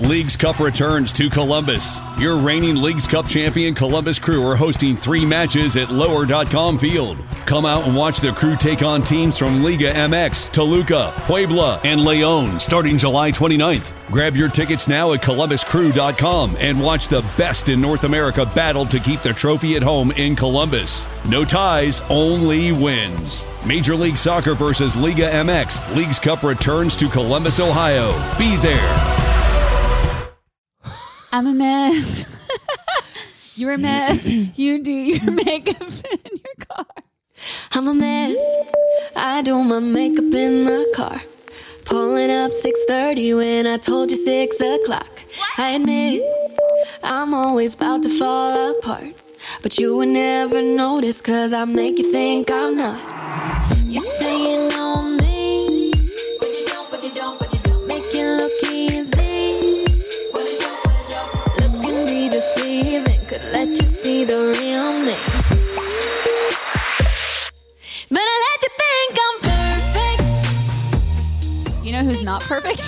Leagues Cup returns to Columbus. Your reigning Leagues Cup champion Columbus Crew are hosting 3 matches at Lower.com Field. Come out and watch the Crew take on teams from Liga MX, Toluca, Puebla, and León starting July 29th. Grab your tickets now at ColumbusCrew.com and watch the best in North America battle to keep the trophy at home in Columbus. No ties, only wins. Major League Soccer versus Liga MX. Leagues Cup returns to Columbus, Ohio. Be there. I'm a mess. You're a mess. You do your makeup in your car. I'm a mess. I do my makeup in the car. Pulling up 6:30 when I told you 6 o'clock. I admit, I'm always about to fall apart. But you would never notice, cause I make you think I'm not. You say you know me, but you don't, but you don't, but you don't. Make it look easy. What a joke, what a joke. Looks can be deceiving, could let you see the real me. But I let you think I'm perfect. You know who's not perfect?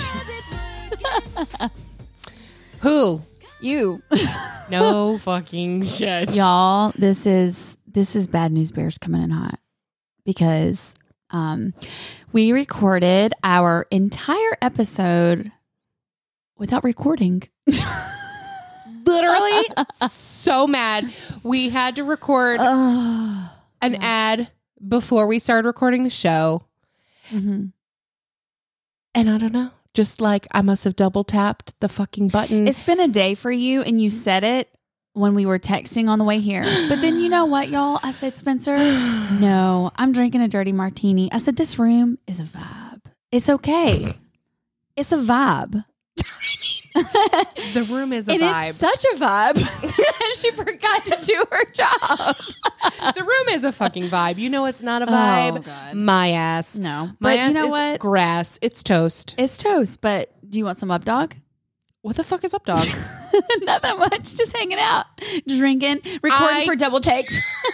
Who? You. No fucking shit. Y'all, this is Bad News Bears coming in hot because we recorded our entire episode without recording. Literally so mad. We had to record an ad before we started recording the show. Mm-hmm. And I don't know. Just like I must have double tapped the fucking button. It's been a day for you, and you said it when we were texting on the way here. But then you know what, y'all? I said, Spencer, no, I'm drinking a dirty martini. I said, this room is a vibe. It's okay. It's a vibe. The room is a and vibe. It's such a vibe. She forgot to do her job. The room is a fucking vibe. You know it's not a vibe. Oh, God. My ass. No. My But ass you know is what? grass. It's toast. It's toast, but do you want some up dog? What the fuck is up, dog? Not that much. Just hanging out, drinking, recording for double takes.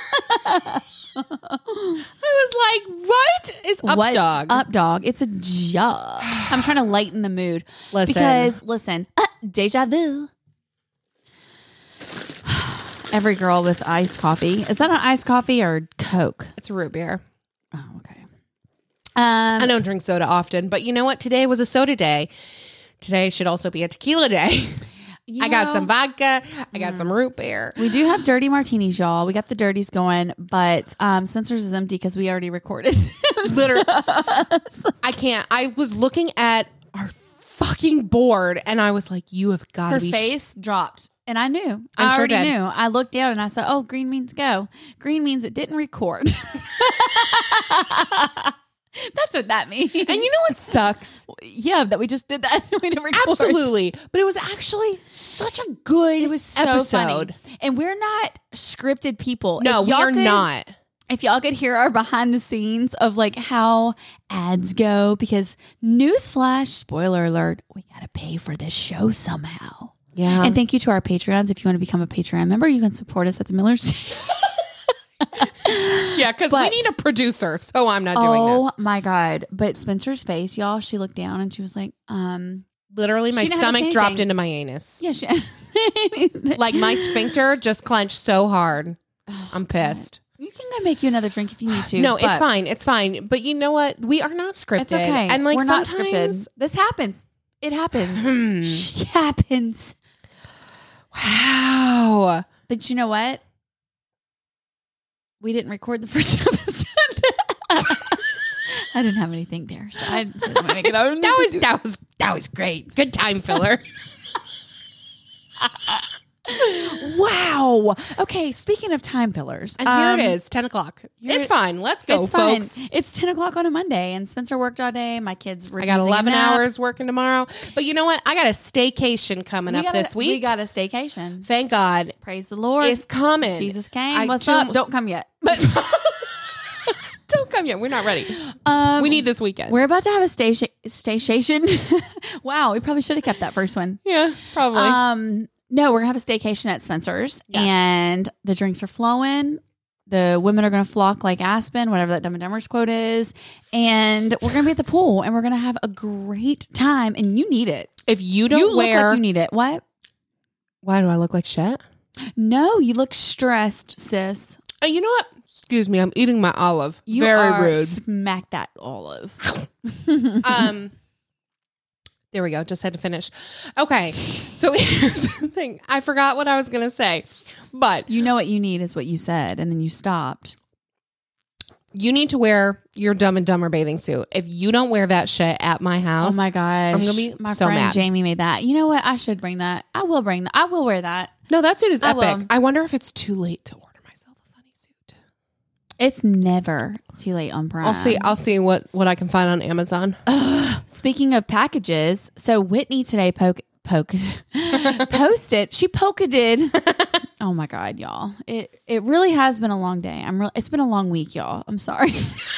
I was like, what is up, What's dog? up, dog? It's a job. I'm trying to lighten the mood. Listen. Deja vu. Every girl with iced coffee. Is that an iced coffee or Coke? It's a root beer. Oh, okay. I don't drink soda often, but you know what? Today was a soda day. Today should also be a tequila day. I got some vodka. I got some root beer. We do have dirty martinis, y'all. We got the dirties going, but Spencer's is empty because we already recorded. Literally. I can't. I was looking at our fucking board and I was like, you have got to Her be... face dropped. And I knew. I'm I sure already did. knew. I looked down and I said, oh, green means go. Green means it didn't record. That's what that means. And you know what sucks? Yeah, that we just did that. We didn't record. Absolutely. But it was actually such a good It was so episode. funny. And we're not scripted people. No, If we y'all are could- not. If y'all could hear our behind the scenes of like how ads go, because newsflash, spoiler alert, we got to pay for this show somehow. Yeah. And thank you to our Patreons. If you want to become a Patreon member, you can support us at the Millers. Yeah, because we But- need a producer, so I'm not doing Oh this. my God. But Spencer's face, y'all, she looked down and she was like, Literally, my She didn't have to say stomach dropped anything. into my anus. yeah, she Like my sphincter just clenched so hard. I'm pissed. You can go make you another drink if you need to. No, it's but fine. It's fine. But you know what? We are not scripted. It's okay. And like we're not sometimes- scripted. This happens. It happens. It happens. Wow. But you know what? We didn't record the first episode. I didn't have anything there, so I didn't make it out. That was great. Good time filler. Wow. Okay, speaking of time fillers. And here it is, 10 o'clock. It's fine. Let's go, It's fine. folks. It's 10 o'clock on a Monday, and Spencer worked all day. My kids were I got 11 hours working tomorrow. But you know what? I got a staycation coming up this week. We got a staycation. Thank God. Praise the Lord. It's coming. Jesus came. I What's do- up? Don't come yet. But Don't come yet. We're not ready. We need this weekend. we're about to have a staycation. Wow, we probably should have kept that first one. Yeah, probably. No, we're gonna have a staycation at Spencer's, Yeah. and the drinks are flowing. The women are going to flock like Aspen, whatever that Dumb and Dumber's quote is. And we're going to be at the pool and we're going to have a great time. And you need it. If you don't look like you need it. What? Why do I look like shit? No, you look stressed, sis. You know what? Excuse me. I'm eating my olive. You Very are rude. Smack that olive. There we go. Just had to finish. Okay. So here's the thing. I forgot what I was going to say. But you know what you need is what you said, and then you stopped. You need to wear your Dumb and Dumber bathing suit. If you don't wear that shit at my house, oh my gosh, I'm gonna be my so friend mad. Jamie made that. You know what? I should bring that. I will bring that. I will wear that. No, that suit is I epic. will. I wonder if it's too late to order myself a funny suit. It's never too late on Prime. I'll see what I can find on Amazon. Speaking of packages, so Whitney today posted. She pocketed. Oh my God, y'all! It really has been a long day. It's been a long week, y'all. I'm sorry.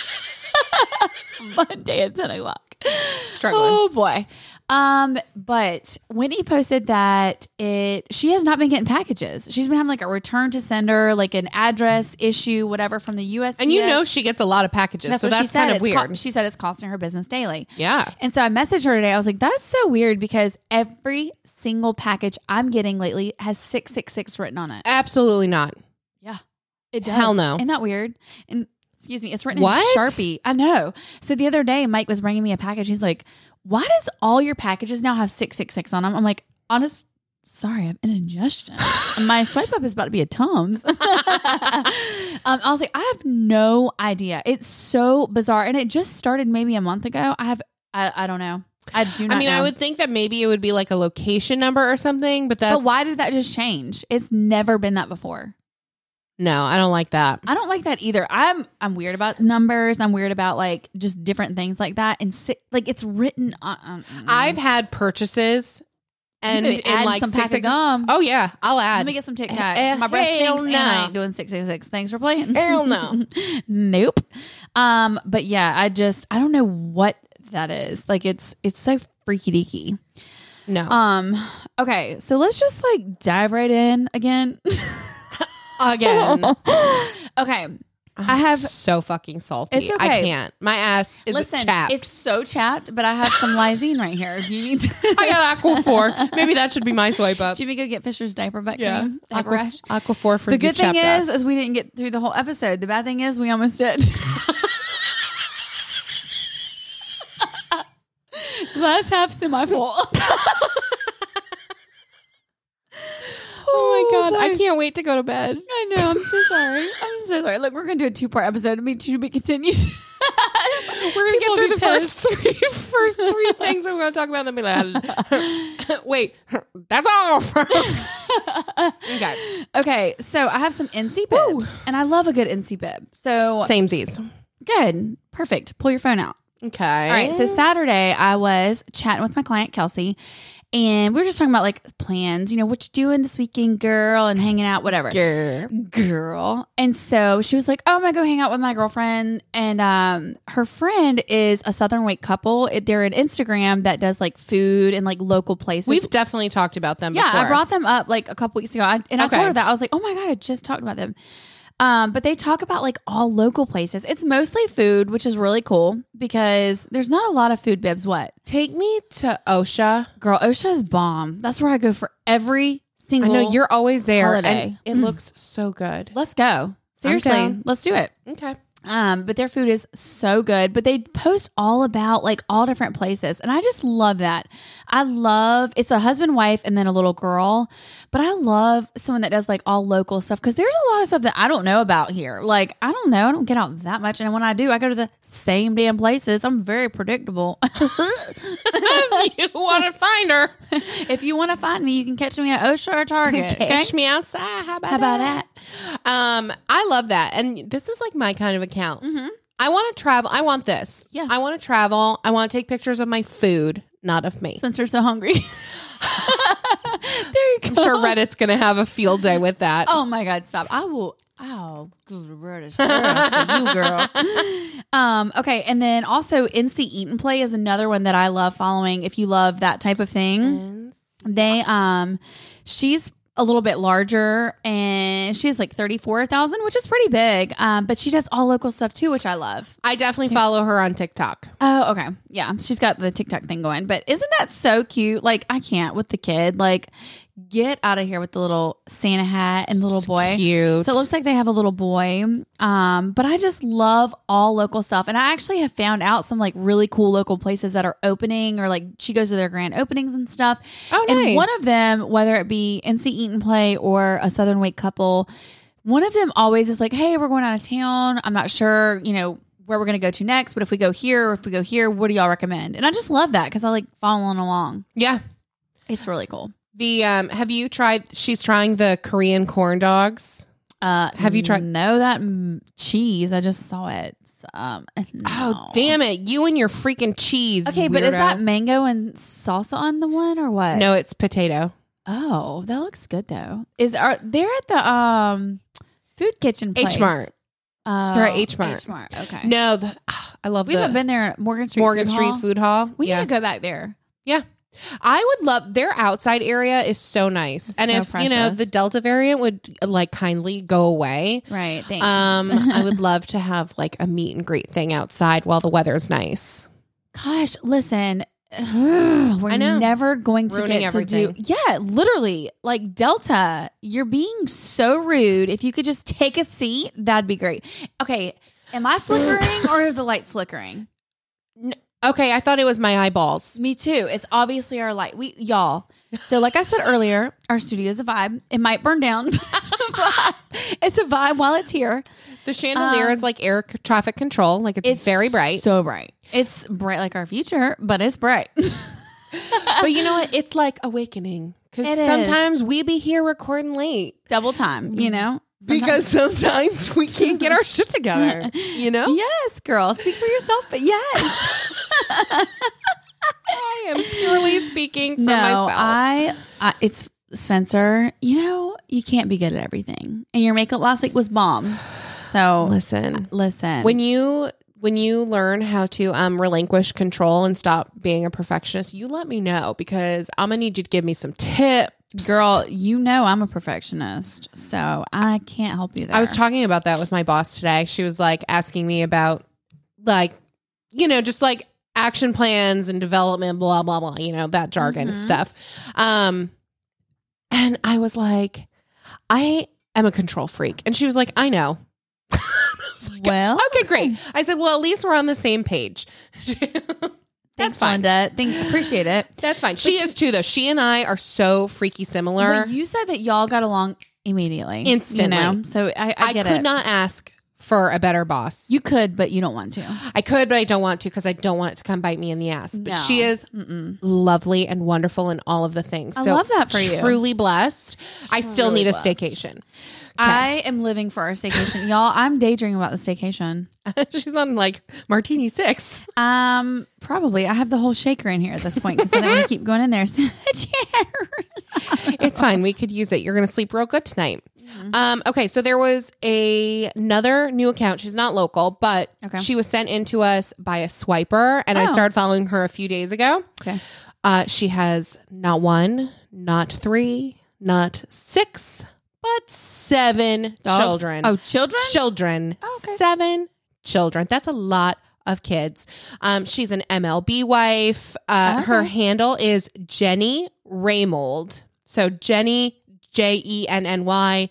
Monday at 10:00. Struggling. Oh boy. But Whitney posted that she has not been getting packages. She's been having like a return to sender, like an address issue, whatever from the USPS. And you know she gets a lot of packages, so that's kind of weird. She said it's costing her business daily. Yeah. And so I messaged her today. I was like, that's so weird because every single package I'm getting lately has 666 written on it. Absolutely not. Yeah. It does. Hell no. Isn't that weird? And excuse me, it's written What? in Sharpie. I know. So the other day, Mike was bringing me a package. He's like, why does all your packages now have 666 on them? I'm like, sorry, I have an indigestion. And my swipe up is about to be a Tums. I was like, I have no idea. It's so bizarre. And it just started maybe a month ago. I don't know. I do not know. I would think that maybe it would be like a location number or something, but why did that just change? It's never been that before. No, I don't like that. I don't like that either. I'm weird about numbers. I'm weird about like just different things like that. And like it's written on. I've had purchases and add like some pack of gum. Oh yeah, I'll add. Let me get some Tic Tacs. My breath stinks and I ain't doing 666. Thanks for playing. Hell no. Nope. But yeah, I don't know what that is. Like it's so freaky deaky. No. Okay, so let's just like dive right in again. Again. Okay. I have so fucking salty. It's okay. I can't. My ass is chapped. It's so chapped, but I have some Lysine right here. Do you need I got Aquaphor. Maybe that should be my swipe up. Jimmy, go get Fisher's diaper butt cream. Diaper rash. Aquaphor for the good thing ass. is we didn't get through the whole episode. The bad thing is we almost did. Glass half semi-full. Oh my God. I can't wait to go to bed. I know. I'm so sorry. Look, we're going to do a 2-part episode. To be continued. We're going to get through the first three things that we're going to talk about. And then be like, wait, that's all, folks. Okay. So I have some NC bibs, and I love a good NC bib. So Samesies. Good. Perfect. Pull your phone out. Okay. All right. So Saturday, I was chatting with my client, Kelsey, and we were just talking about like plans, what you doing this weekend, girl, and hanging out, whatever. Girl. And so she was like, oh, I'm going to go hang out with my girlfriend. And her friend is a Southern Wake couple. They're an Instagram that does like food and like local places. We've definitely talked about them before. Yeah, I brought them up like a couple weeks ago. I told her that. I was like, oh my God, I just talked about them. But they talk about like all local places. It's mostly food, which is really cool because there's not a lot of food bibs. What? Take me to OSHA. Girl, OSHA is bomb. That's where I go for every single I know you're always there. Holiday. And it looks so good. Let's go. Seriously, let's do it. Okay. But their food is so good, but they post all about like all different places. And I just love that. It's a husband, wife, and then a little girl, but I love someone that does like all local stuff. Cause there's a lot of stuff that I don't know about here. Like, I don't know. I don't get out that much. And when I do, I go to the same damn places. I'm very predictable. If you want to find her, if you want to find me, you can catch me at OSHA or Target. Catch me outside. How about that? I love that. And this is like my kind of account. Mm-hmm. I want to travel. I want this. Yeah. I want to travel. I want to take pictures of my food, not of me. Spencer's so hungry. There you go. I'm sure Reddit's going to have a field day with that. Oh my God, stop. I will. Oh, good Reddit for you, girl. Okay. And then also NC Eat and Play is another one that I love following. If you love that type of thing, they, she's a little bit larger, and she has like 34,000, which is pretty big. But she does all local stuff too, which I love. I definitely follow her on TikTok. Oh, okay. Yeah. She's got the TikTok thing going, but isn't that so cute? Like, I can't with the kid, like, get out of here with the little Santa hat and the little boy. Cute. So it looks like they have a little boy. But I just love all local stuff. And I actually have found out some like really cool local places that are opening, or like she goes to their grand openings and stuff. Oh, nice. And one of them, whether it be NC Eat and Play or a Southern Wake couple, one of them always is like, hey, we're going out of town. I'm not sure, where we're going to go to next, but if we go here or if we go here, what do y'all recommend? And I just love that because I like following along. Yeah. It's really cool. Have you tried, she's trying the Korean corn dogs. Have you tried? No, that cheese. I just saw it. No. Oh, damn it. You and your freaking cheese. Okay, weirdo. but is that mango and salsa on the one or what? No, it's potato. Oh, that looks good though. They're at the food kitchen place. H-Mart. They're at H-Mart. H-Mart. Okay. No, I love we haven't been there at Morgan Street Food Hall. We need to go back there. Yeah. I would love their outside area is so nice. It's and so if precious. the Delta variant would like kindly go away. Right. Thanks. I would love to have like a meet and greet thing outside while the weather's nice. Gosh, listen. We're I know. never going to Ruining get everything. to do. Yeah, literally. Like Delta, you're being so rude. If you could just take a seat, that'd be great. Okay. Am I flickering or are the lights flickering? Okay, I thought it was my eyeballs. Me too. It's obviously our light. Y'all. So like I said earlier, our studio is a vibe. It might burn down. It's a vibe while it's here. The chandelier is like air traffic control. Like it's very bright. So bright. It's bright like our future, but it's bright. But you know what? It's like awakening. Because It is. sometimes we be here recording late. Double time, Because sometimes we can't get our shit together. Yes, girl. Speak for yourself, but yes. I am purely speaking for myself. I it's Spencer, you can't be good at everything. And your makeup last week was bomb. So Listen. When When you learn how to relinquish control and stop being a perfectionist, you let me know because I'm going to need you to give me some tips. girl, I'm a perfectionist, so I can't help you there. I was talking about that with my boss today. She was like asking me about like, just like action plans and development, blah, blah, blah, that jargon stuff. And I was like, I am a control freak. And she was like, I know. Well, okay, great. I said, well, at least we're on the same page. thanks, Linda. Appreciate it. That's fine. She is too, though. She and I are so freaky similar. Well, you said that y'all got along immediately. Instantly. So I get it. I could not ask for a better boss. You could, but you don't want to. I could, but I don't want to because I don't want it to come bite me in the ass. But No. she is lovely and wonderful in all of the things. I love that for you. Truly blessed. I still Truly need a blessed. staycation. I am living for our staycation. Y'all, I'm daydreaming about the staycation. She's on like Martini 6. Probably. I have the whole shaker in here at this point because I don't want to keep going in there. It's fine. We could use it. You're going to sleep real good tonight. Okay, so there was another new account. She's not local, but she was sent in to us by a swiper, and I started following her a few days ago. Okay. She has not 1, not 3, not 6, but 7 Dogs? children. Oh, children? Children. Oh, okay. 7 children. That's a lot of kids. She's an MLB wife. Her handle is Jenny Raymold. So Jenny, JENNY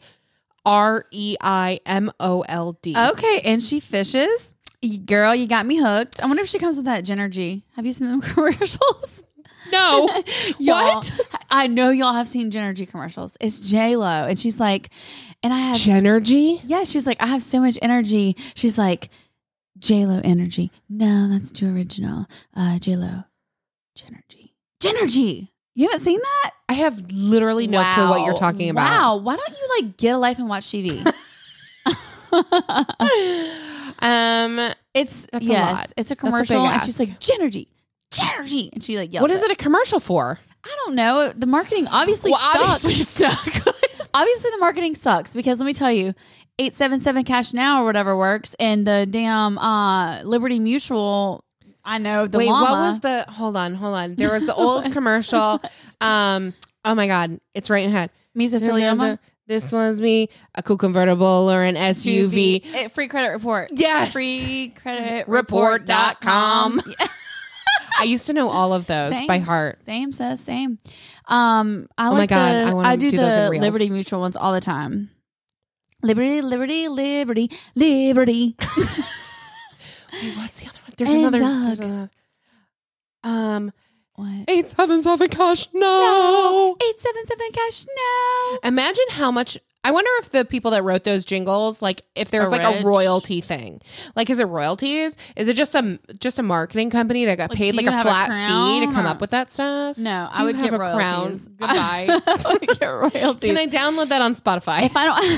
REIMOLD. Okay, and she fishes. Girl, you got me hooked. I wonder if she comes with that Genergy. Have you seen them commercials? No. Y'all, What? I know y'all have seen Genergy commercials. It's J-Lo. And she's like, and I have... Genergy? Yeah, she's like, I have so much energy. She's like, J-Lo energy. No, that's too original. J-Lo. Genergy. You haven't seen that? I have literally no clue what you're talking about. Wow. Why don't you like get a life and watch TV? It's That's a lot. It's a That's a commercial, big and she's ask. like Genergy, and she like yells. What is it a commercial for? I don't know. The marketing obviously sucks. Obviously it's not good. Obviously the marketing sucks because let me tell you, 877 Cash Now or whatever works, and the damn Liberty Mutual. I know the Wait, llama. what was the? Hold on. There was the old commercial. Oh my God, it's right in head. Mesothelioma. This was me, a cool convertible or an SUV. Free credit report. Yes. Freecreditreport.com. Yeah. I used to know all of those by heart. Same says same. my God, I do do those in the Reels. Liberty Mutual ones all the time. Liberty, liberty, liberty, liberty. Wait, what's the other one? There's another. What? 877 cash. No. 877 cash. No. Imagine how much. I wonder if the people that wrote those jingles, like if there's like a royalty thing. Like, is it royalties? Is it just a marketing company that got paid do like you a have flat a fee to crown come or- up with that stuff? No, Do I you would have get a crown? royalties. Goodbye. I would get royalties. Can I download that on Spotify? If I don't,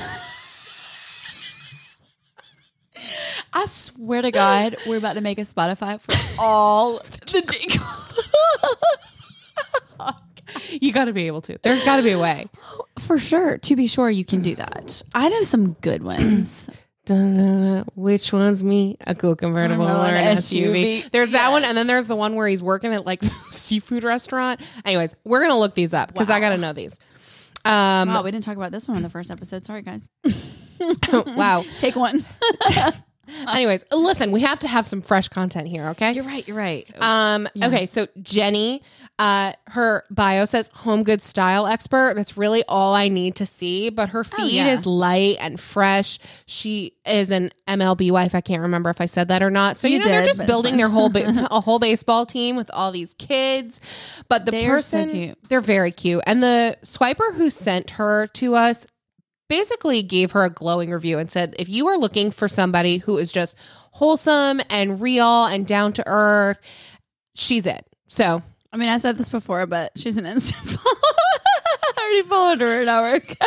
I swear to God, we're about to make a Spotify for all the jingles. You got to be able to. There's got to be a way. For sure. To be sure, you can do that. I know some good ones. Which one's me? A cool convertible or an SUV? There's that one, and then there's the one where he's working at like seafood restaurant. Anyways, we're gonna look these up because I gotta know these. Wow, we didn't talk about this one in the first episode. Sorry, guys. Wow. Take one. Anyways, listen, we have to have some fresh content here, okay? You're right. Okay, so Jenny, her bio says home goods style expert. That's really all I need to see, but her feed is light and fresh. She is an MLB wife. I can't remember if I said that or not. So, you know, they're just building their whole a whole baseball team with all these kids. But the person, so cute. They're very cute. And the swiper who sent her to us basically gave her a glowing review and said, if you are looking for somebody who is just wholesome and real and down to earth, she's it. So, I mean, I said this before, but she's an instant follow. I already followed her an hour ago.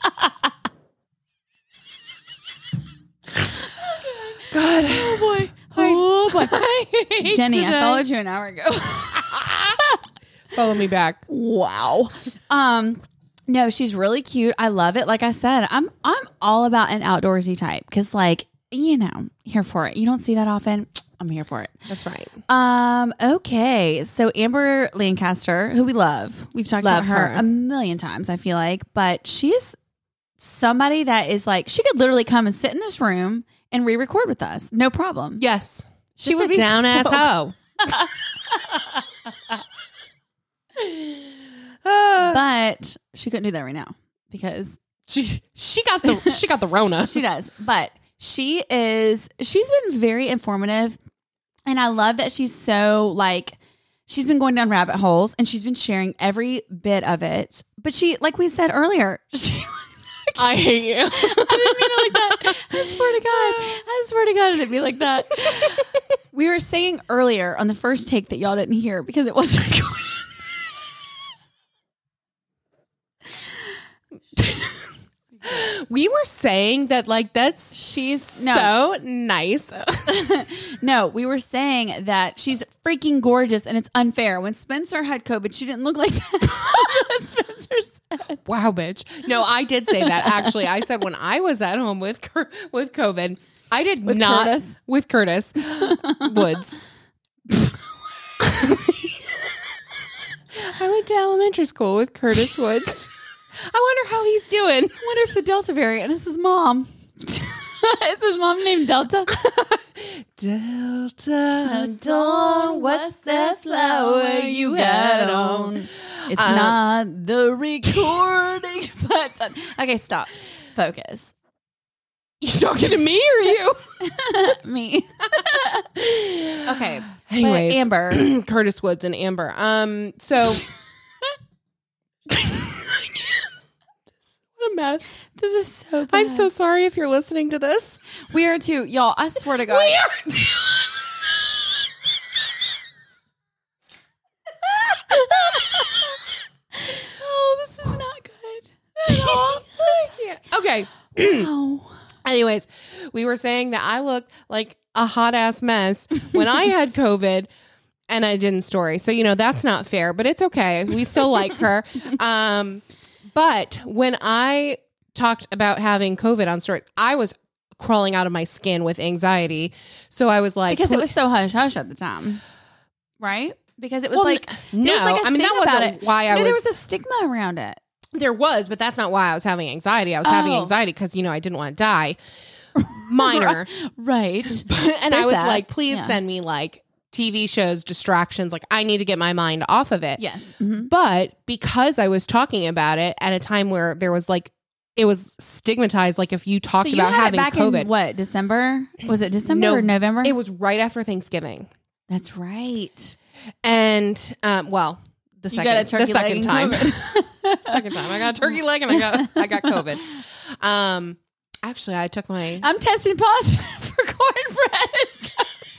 God. Oh boy. Oh boy. Jenny, I today. followed you an hour ago. Follow me back. Wow. No, she's really cute. I love it. Like I said, I'm all about an outdoorsy type because, like, you know, here for it. You don't see that often. I'm here for it. That's right. Okay. So Amber Lancaster, who we love. We've talked about her a million times, I feel like, but she's somebody that is like, she could literally come and sit in this room and re-record with us. No problem. Yes. She Just would a be down ass so- hoe. But she couldn't do that right now because She got the Rona. she does. But she's been very informative, and I love that she's so like she's been going down rabbit holes and she's been sharing every bit of it. But she, like we said earlier, I hate you. I didn't mean it like that. I swear to God, I didn't mean like that. We were saying earlier on the first take that y'all didn't hear because it wasn't going. We were saying that like she's so nice. No, we were saying that she's freaking gorgeous and it's unfair. When Spencer had COVID, she didn't look like that. Spencer said. Wow, bitch. No, I did say that. Actually, I said when I was at home with COVID, I did not Curtis? with Curtis Woods. I went to elementary school with Curtis Woods. I wonder how he's doing. I wonder if the Delta variant is his mom. Is his mom named Delta? Delta Dawn, what's that flower you had on? It's not the recording button. Okay, stop. Focus. You talking to me or you? Me. Okay. Anyways, But Amber. Curtis Woods and Amber. So what a mess. This is so bad. I'm so sorry if you're listening to this. We are too. Y'all, I swear to God. We are too. Oh, this is not good at all. Okay. Wow. Anyways, we were saying that I looked like a hot ass mess when I had COVID and I didn't story. So, you know, that's not fair, but it's okay. We still like her. But when I talked about having COVID on story, I was crawling out of my skin with anxiety. So I was like, Because it was so hush hush at the time. Right? Because it was Well, like, no, there was like a I mean, thing that about wasn't it. why I No, was. there was a stigma around it. There was, but that's not why I was having anxiety. I was having anxiety because, I didn't want to die. Minor. Right. And I was like, please send me like TV shows, distractions. Like I need to get my mind off of it. Yes. Mm-hmm. But because I was talking about it at a time where there was like, it was stigmatized. Like if you talked about having COVID. In what, December? Was it December or November? It was right after Thanksgiving. That's right. And the second time. Second time. I got a turkey leg and I got COVID. Actually I took I'm testing positive for cornbread.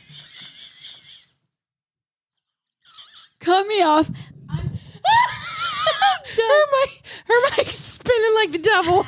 Cut me off. Her mic's spinning like the devil.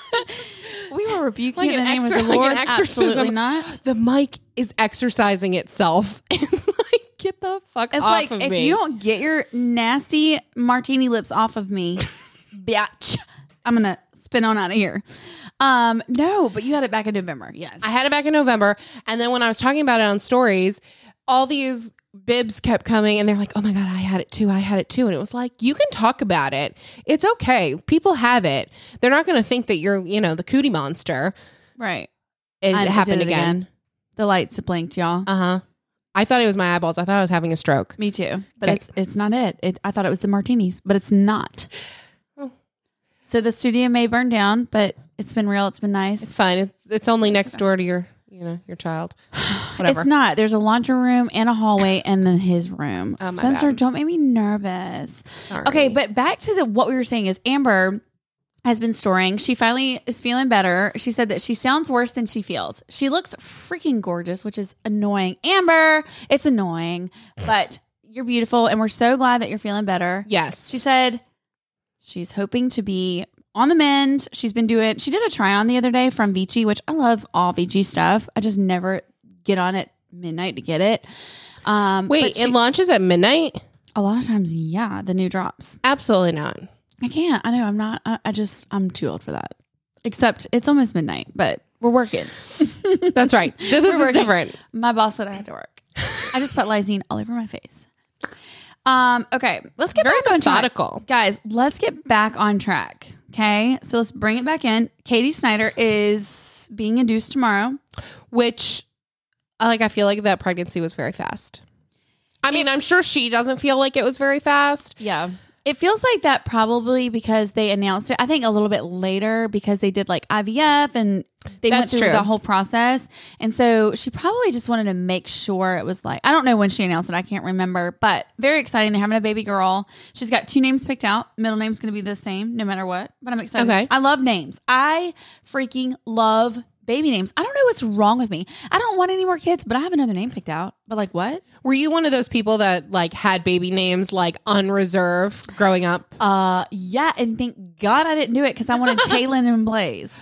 We were rebuking like in the name of the Lord. Absolutely not. The mic is exercising itself. It's like, get the fuck off of me. If you don't get your nasty martini lips off of me, bitch, I'm going to spin on out of here. No, but you had it back in November. Yes. I had it back in November. And then when I was talking about it on stories, all these bibs kept coming and they're like, oh my God, I had it too. And it was like, you can talk about it. It's okay. People have it. They're not going to think that you're, the cootie monster. Right. It happened again. The lights blinked, y'all. Uh-huh. I thought it was my eyeballs. I thought I was having a stroke. Me too. But it's not it. I thought it was the martinis, but it's not. Oh. So the studio may burn down, but it's been real. It's been nice. It's fine. It's only next door to your child. Whatever. It's not. There's a laundry room and a hallway and then his room. Oh, Spencer, don't make me nervous. Sorry. Okay, but back to what we were saying is Amber has been storing. She finally is feeling better. She said that she sounds worse than she feels. She looks freaking gorgeous, which is annoying. Amber, it's annoying, but you're beautiful and we're so glad that you're feeling better. Yes. She said she's hoping to be on the mend. She did a try on the other day from Vici, which I love all Vici stuff. I just never get on at midnight to get it. Wait, it launches at midnight? A lot of times, yeah, the new drops. Absolutely not. I can't. I know I'm not. I'm too old for that. Except it's almost midnight, but we're working. That's right. This is different. My boss said I had to work. I just put lysine all over my face. Okay, let's get back on track. Guys, let's get back on track. Okay, so let's bring it back in. Katie Snyder is being induced tomorrow. Which, I feel like that pregnancy was very fast. I'm sure she doesn't feel like it was very fast. Yeah. It feels like that probably because they announced it, I think a little bit later because they did like IVF and they went through the whole process. And so she probably just wanted to make sure it was like, I don't know when she announced it. I can't remember, but very exciting. They're having a baby girl. She's got 2 names picked out. Middle name's going to be the same no matter what, but I'm excited. Okay. I love names. I freaking love baby names. I don't know what's wrong with me. I don't want any more kids, but I have another name picked out. But like what? Were you one of those people that like had baby names like unreserved growing up? Yeah, and thank God I didn't do it because I wanted Taylin and Blaze.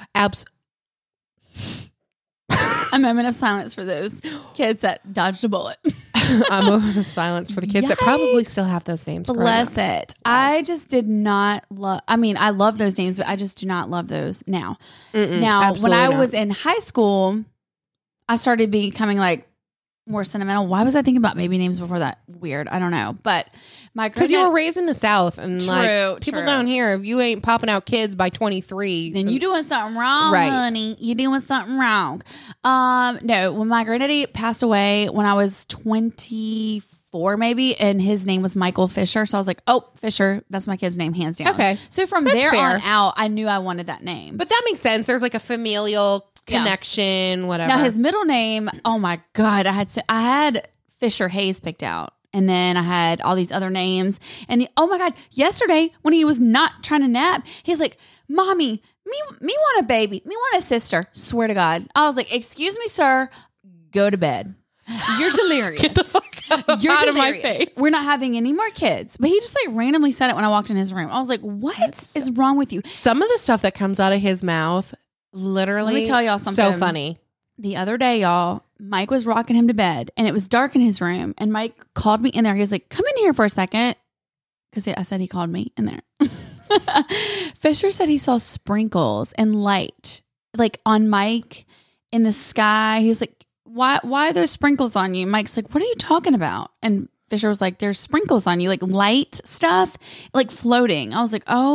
A moment of silence for those kids that dodged a bullet. A moment of silence for the kids that probably still have those names. Bless it. I just did not love. I mean, I love those names, but I just do not love those now. Now, when I was in high school, I started becoming like more sentimental. Why was I thinking about baby names before that? Weird. I don't know. But because you were raised in the South and people down here, if you ain't popping out kids by 23, then you doing something wrong, honey. You doing something wrong. No, when my granddaddy passed away when I was 24, maybe, and his name was Michael Fisher. So I was like, oh, Fisher, that's my kid's name, hands down. Okay. So from there on out, I knew I wanted that name. But that makes sense. There's like a familial connection, whatever. Now his middle name, oh my God, I had Fisher Hayes picked out. And then I had all these other names. And oh my God, yesterday when he was not trying to nap, he's like, Mommy, me want a baby. Me want a sister. Swear to God. I was like, excuse me, sir. Go to bed. You're delirious. Get the fuck out of my face. We're not having any more kids. But he just like randomly said it when I walked in his room. I was like, what is wrong with you? Some of the stuff that comes out of his mouth, literally, let me tell y'all something. So funny. The other day, y'all, Mike was rocking him to bed and it was dark in his room. And Mike called me in there. He was like, come in here for a second. Because I said he called me in there. Fisher said he saw sprinkles and light like on Mike in the sky. He was like, why are there sprinkles on you? Mike's like, what are you talking about? And Fisher was like, there's sprinkles on you, like light stuff, like floating. I was like, oh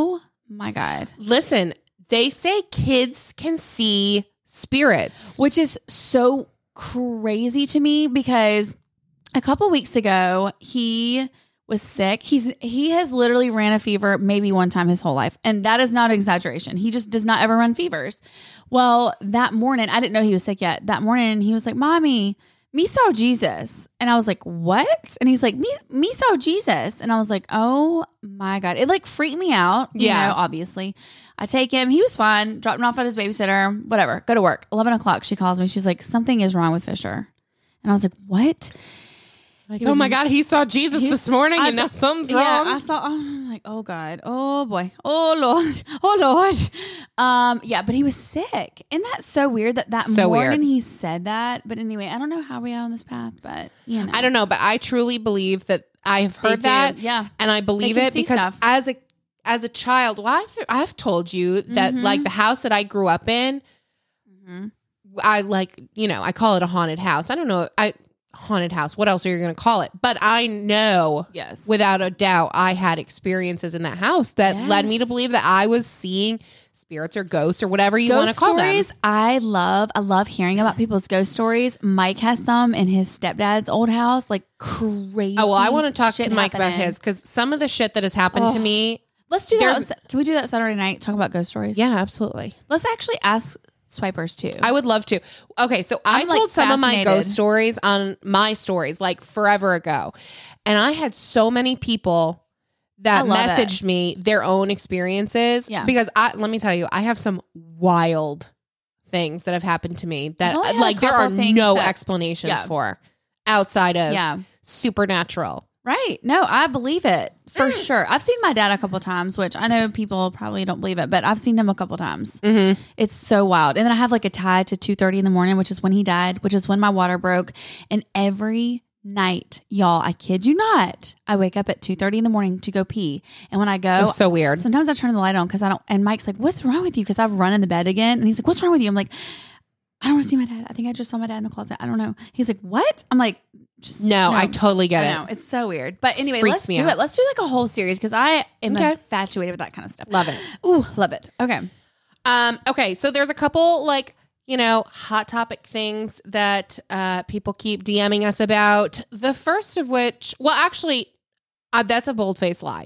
my God. Listen, they say kids can see spirits. Which is so crazy to me because a couple weeks ago, he was sick. He has literally ran a fever maybe one time his whole life. And that is not an exaggeration. He just does not ever run fevers. Well, that morning, I didn't know he was sick yet. That morning, he was like, Mommy, me saw Jesus. And I was like, what? And he's like, me saw Jesus. And I was like, oh my God. It like freaked me out. You know, obviously. I take him. He was fine. Dropped him off at his babysitter. Whatever. Go to work. 11 o'clock. She calls me. She's like, something is wrong with Fisher. And I was like, what? Like, oh my God, he saw Jesus this morning and now something's wrong. I saw, I'm like, oh God, oh boy, oh Lord, oh Lord. Yeah, but he was sick. Isn't that so weird that so morning weird. he said that? But anyway, I don't know how we got on this path, but you know. I don't know, but I truly believe that I have heard that. Yeah. And I believe can it see because stuff. as a child, well, I've told you that like the house that I grew up in, I like, you know, I call it a haunted house. I don't know. Haunted house. What else are you going to call it? But I know without a doubt, I had experiences in that house that led me to believe that I was seeing spirits or ghosts or whatever you want to call stories, them. I love hearing about people's ghost stories. Mike has some in his stepdad's old house, like crazy. Oh, well, I want to talk to shit Mike about happening. his because some of the shit that has happened to me. Let's do that. Can we do that Saturday night? Talk about ghost stories? Yeah, absolutely. Let's actually ask swipers too. I would love to. Okay, so I I'm, told like, some of my fascinated. ghost stories on my stories like forever ago. And I had so many people that I love messaged me their own experiences. Yeah. Because let me tell you, I have some wild things that have happened to me that I've only had a like there are couple things no that- explanations for outside of Yeah. supernatural. Right. No, I believe it for sure. I've seen my dad a couple times, which I know people probably don't believe it, but I've seen him a couple times. Mm-hmm. It's so wild. And then I have like a tie to 2:30 in the morning, which is when he died, which is when my water broke. And every night, y'all, I kid you not, I wake up at 2:30 in the morning to go pee. And when I go, It's so weird. sometimes I turn the light on because I don't. And Mike's like, "What's wrong with you?" Because I've run in the bed again, and he's like, "What's wrong with you?" I'm like, "I don't want to see my dad. I think I just saw my dad in the closet. I don't know." He's like, "What?" I'm like, No, I totally get I it. know. It's so weird. But anyway, Freaks let's me do out. it. Let's do like a whole series because I am Okay. infatuated with that kind of stuff. Love it. Ooh, love it. Okay. Okay, so there's a couple like, you know, hot topic things that people keep DMing us about. The first of which, well, actually, that's a bold-faced lie.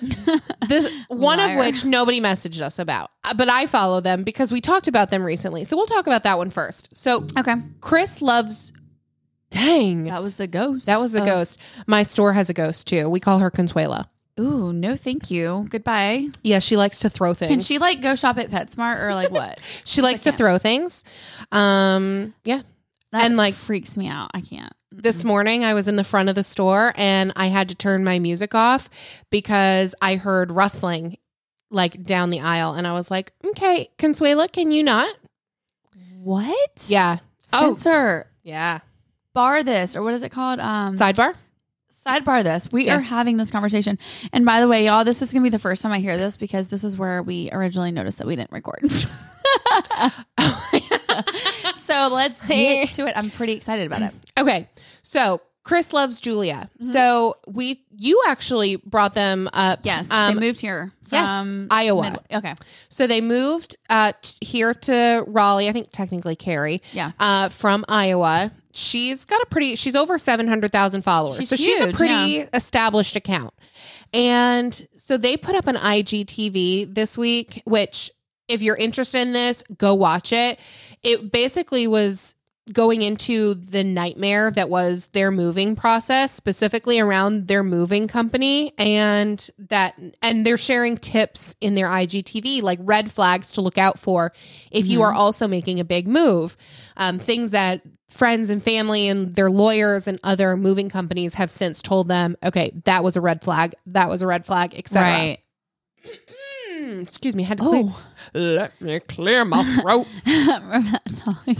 This one of Liar. which nobody messaged us about, but I follow them because we talked about them recently. So we'll talk about that one first. So Okay. Chris loves. Dang, That was the ghost. that was the ghost. My store has a ghost too. We call her Consuela. Ooh, no, thank you. Goodbye. Yeah, she likes to throw things. Can she like go shop at PetSmart or like what? She likes to throw things. Yeah. That And, like, freaks me out. I can't. This morning I was in the front of the store and I had to turn my music off because I heard rustling like down the aisle. And I was like, okay, Consuela, can you not? What? Yeah. Spencer, Yeah. bar this or what is it called? Sidebar? Sidebar this. We Yeah. are having this conversation. And by the way, y'all, this is going to be the first time I hear this because this is where we originally noticed that we didn't record. So let's get to it. I'm pretty excited about it. Okay. So Chris loves Julia. So you actually brought them up. Yes. They moved here from Iowa. Okay. So they moved here to Raleigh, I think technically Cary, Yeah. from Iowa. She's over 700,000 followers. She's so she's a huge, pretty established account. And so they put up an IGTV this week, which if you're interested in this, go watch it. It basically was going into the nightmare that was their moving process, specifically around their moving company, and they're sharing tips in their IGTV, like red flags to look out for if you are also making a big move, things that friends and family and their lawyers and other moving companies have since told them, okay, that was a red flag, etc. Right. Excuse me, had to let me clear my throat. Remember that song?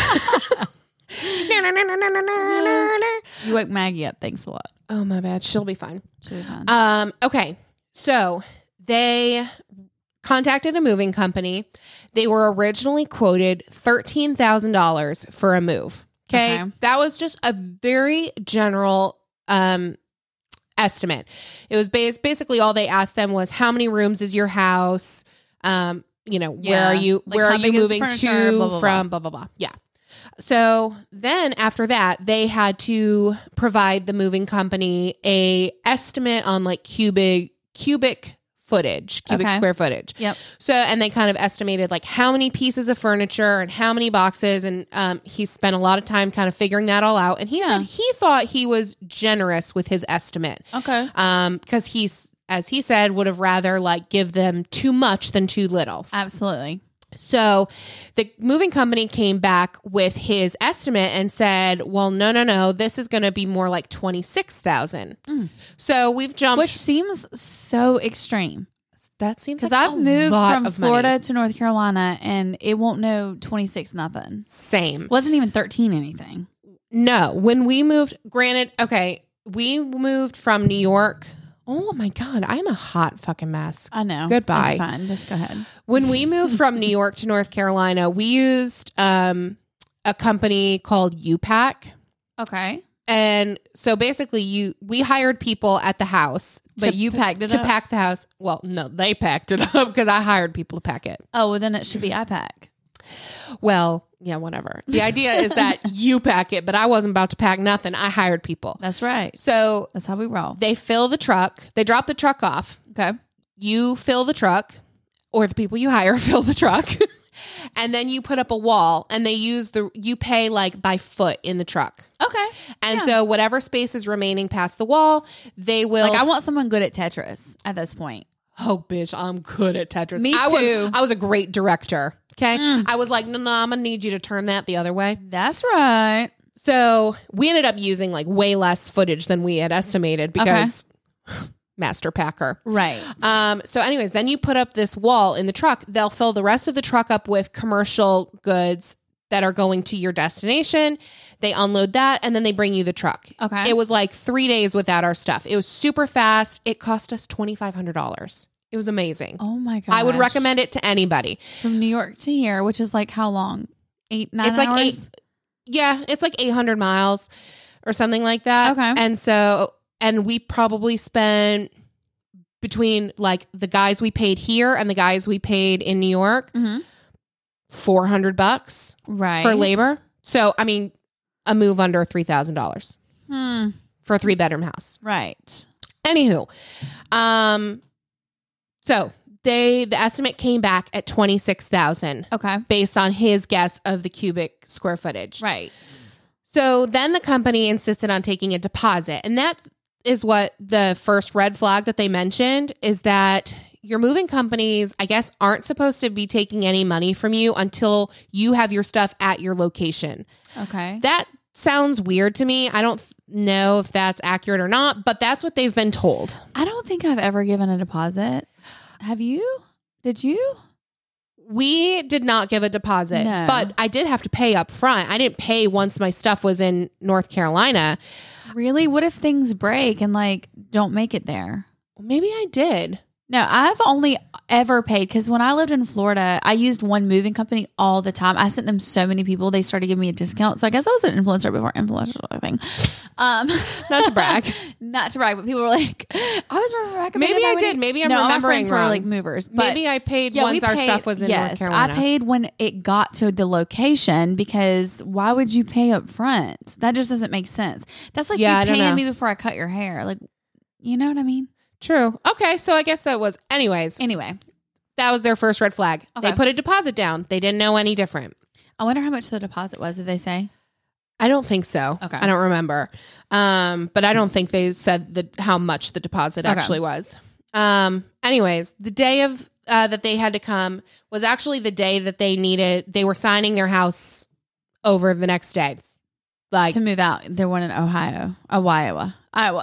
You woke Maggie up. Thanks a lot. Oh, my bad. She'll be fine. She'll be fine. Okay. So they contacted a moving company. They were originally quoted $13,000 for a move. Okay. Okay. That was just a very general estimate. It was basically all they asked them was, how many rooms is your house? Where are you? Like, where how are you big is moving furniture, to blah, blah, from? Blah blah blah. Yeah. So then after that, they had to provide the moving company a estimate on like cubic footage, cubic Okay. square footage. Yep. So, and they kind of estimated like how many pieces of furniture and how many boxes. And he spent a lot of time kind of figuring that all out. And he said he thought he was generous with his estimate. Okay. Because as he said, would have rather like give them too much than too little. Absolutely. So the moving company came back with his estimate and said, well, no, this is going to be more like $26,000. So we've jumped. Which seems so extreme. That seems Because like I've moved from of Florida money. to North Carolina and it won't know 26 nothing. Same. Wasn't even 13 anything. No, when we moved, granted, okay, we moved from New York. Oh my God, I'm a hot fucking mess. I know. Goodbye. That's fine. Just go ahead. When we moved from New York to North Carolina, we used a company called UPAC. Okay. And so basically we hired people at the house. But you packed it to up? pack the house. Well, no, they packed it up because I hired people to pack it. Oh, well, then it should be iPack. Well, yeah, whatever. The idea is that you pack it, but I wasn't about to pack nothing. I hired people. That's right. So That's how we roll. they fill the truck. They drop the truck off. Okay. You fill the truck, or the people you hire fill the truck. And then you put up a wall, and you pay like by foot in the truck. Okay. And Yeah. so whatever space is remaining past the wall, they will. Like, I want someone good at Tetris at this point. Oh, bitch, I'm good at Tetris. Me I too. Was a great director. Okay. I was like, no, I'm going to need you to turn that the other way. That's right. So we ended up using like way less footage than we had estimated because master packer. Right. So anyways, then you put up this wall in the truck. They'll fill the rest of the truck up with commercial goods that are going to your destination. They unload that and then they bring you the truck. Okay. It was like 3 days without our stuff. It was super fast. It cost us $2,500. It was amazing. Oh my God. I would recommend it to anybody. From New York to here, which is like how long? 8-9 It's like hours? it's like 800 miles or something like that. Okay. And we probably spent between like the guys we paid here and the guys we paid in New York, $400 Right. for labor. So, I mean, a move under $3,000 for a 3-bedroom house. Right. Anywho, so the estimate came back at $26,000 Okay. based on his guess of the cubic square footage. Right. So then the company insisted on taking a deposit. And that is what the first red flag that they mentioned is that your moving companies, I guess, aren't supposed to be taking any money from you until you have your stuff at your location. Okay. That sounds weird to me. I don't know if that's accurate or not, but that's what they've been told. I don't think I've ever given a deposit. Have you? Did you? We did not give a deposit, No. but I did have to pay up front. I didn't pay once my stuff was in North Carolina. Really? What if things break and like don't make it there? Maybe I did. No, I've only ever paid because when I lived in Florida, I used one moving company all the time. I sent them so many people; they started giving me a discount. So I guess I was an influencer before influencer thing. Not to brag. Not to brag, but people were like, "I was recommended." Maybe I by did. Wendy." Maybe I'm no, remembering my friends were wrong. like movers. But Maybe I paid yeah, once we our paid- stuff was in yes, North Carolina. I paid when it got to the location because why would you pay up front? That just doesn't make sense. That's like Yeah, I you don't know. paying me before I cut your hair. Like, you know what I mean? True. Okay, so I guess that was... Anyways, Anyway, that was their first red flag. Okay. They put a deposit down. They didn't know any different. I wonder how much the deposit was. Did they say? I don't think so. Okay. I don't remember. But I don't think they said how much the deposit Okay. actually was. Anyways, the day of that they had to come was actually the day that they were signing their house over the next day. Like To move out. They're one in Ohio. Iowa.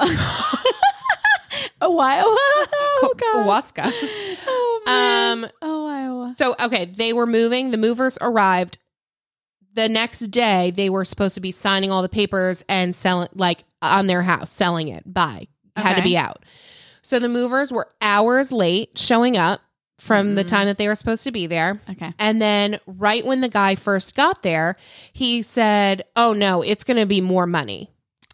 Iowa. Oh, God. Huasca. Oh, man. Iowa. So, okay, they were moving. The movers arrived. The next day, they were supposed to be signing all the papers and selling, like, on their house, selling it. Had to Okay. be out. So the movers were hours late showing up from the time that they were supposed to be there. Okay. And then right when the guy first got there, he said, "Oh, no, it's going to be more money."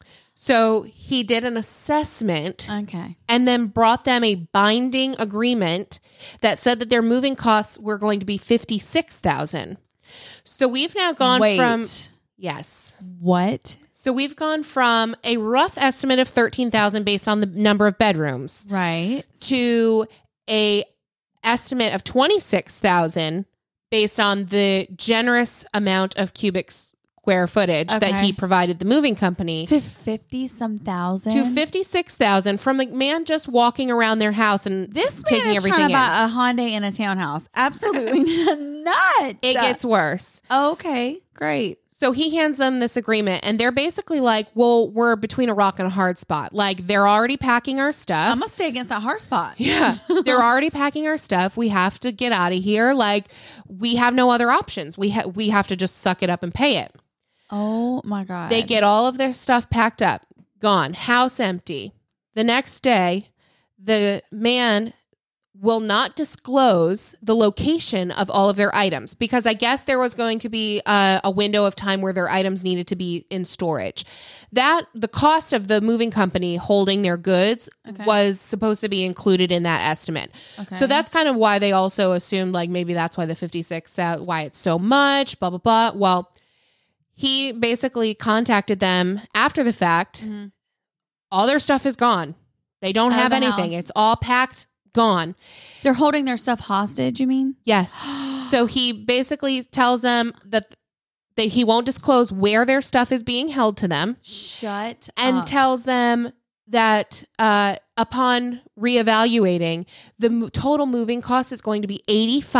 So he did an assessment Okay. and then brought them a binding agreement that said that their moving costs were going to be $56,000. So we've now gone from yes. What? So we've gone from a rough estimate of $13,000 based on the number of bedrooms Right. to a estimate of $26,000 based on the generous amount of cubic square footage that he provided the moving company To 50-some thousand. to $56,000 from a man just walking around their house and This taking man is everything trying to in. buy a Hyundai and a townhouse. Absolutely not. It gets worse. Okay, great. So he hands them this agreement and they're basically like, well, we're between a rock and a hard spot. Like they're already packing our stuff. I'm gonna stay against that hard spot. Yeah. They're already packing our stuff. We have to get out of here. Like we have no other options. We have to just suck it up and pay it. Oh my God. They get all of their stuff packed up, gone, house empty. The next day, the man will not disclose the location of all of their items because I guess there was going to be a window of time where their items needed to be in storage. The cost of the moving company holding their goods was supposed to be included in that estimate. Okay. So that's kind of why they also assumed like maybe that's why the 56, why it's so much, blah, blah, blah. Well, he basically contacted them after the fact. Mhm. All their stuff is gone. They don't Out of have the anything. house. It's all packed, gone. They're holding their stuff hostage, you mean? Yes. So he basically tells them that he won't disclose where their stuff is being held to them Shut and up. tells them that upon reevaluating, the total moving cost is going to be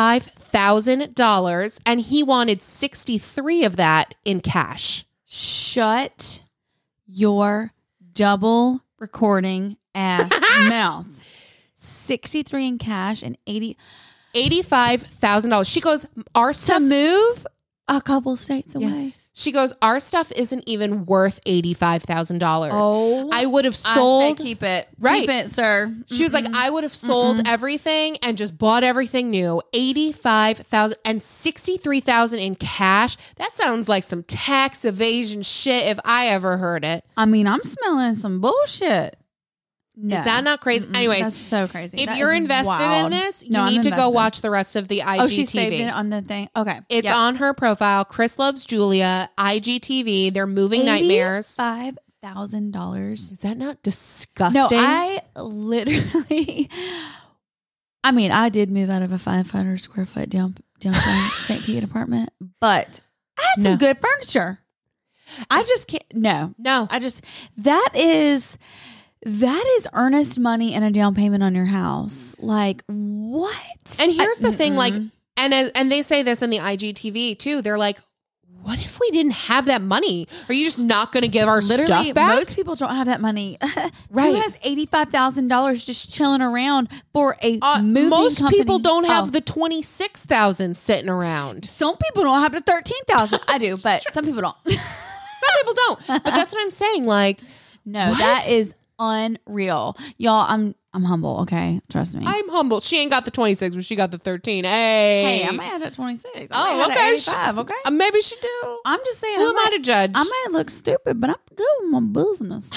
$85,000 and he wanted 63 of that in cash. Shut your double recording ass mouth. 63 in cash and $85,000. She goes, our to stuff move a couple states away. She goes, our stuff isn't even worth $85,000. Oh, I would have I sold. say keep it. Right. Keep it, sir. She was like, I would have sold everything and just bought everything new. $85,000 and $63,000 in cash. That sounds like some tax evasion shit if I ever heard it. I mean, I'm smelling some bullshit. No. Is that not crazy? Anyways, That's so crazy. if That you're is invested wild. in this, you No, I'm need to go invested. watch the rest of the IGTV. Oh, she saved it on the thing. Okay. It's Yep. on her profile. Chris Loves Julia, IGTV. They're moving nightmares. $5,000. Is that not disgusting? No, I literally. I mean, I did move out of a 500 square foot downtown St. Pete apartment, but I had some good furniture. I just can't. No, I just that is earnest money and a down payment on your house. Like what? And here's the thing, like, and they say this in the IGTV too. They're like, what if we didn't have that money? Are you just not going to give our stuff back? Most people don't have that money. Right. Who has $85,000 just chilling around for a moving most company? people don't have the $26,000 sitting around. Some people don't have the $13,000. I do, but some people don't. Some people don't. But that's what I'm saying. Like, No, what? that is unreal, y'all. I'm humble. Okay, trust me. I'm humble. She ain't got the 26, but she got the 13. Hey, I might have that 26. Oh, I might have okay. 85, okay. Maybe she do. I'm just saying. Who am I to judge? I might look stupid, but I'm good with my business.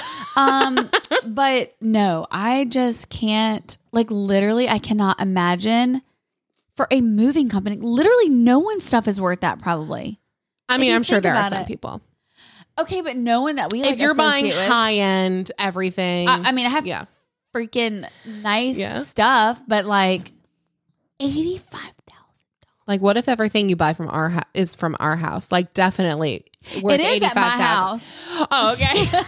But no, I just can't. Like literally, I cannot imagine for a moving company. Literally, no one's stuff is worth that. Probably. I mean, you I'm sure think there are about some it. people. Okay, but no one that we like If you're buying associate with. high end everything, I mean, I have yeah. freaking nice stuff, but like $85,000. Like, what if everything you buy from is from our house? Like, definitely worth It is at my $85,000. house. Oh, okay.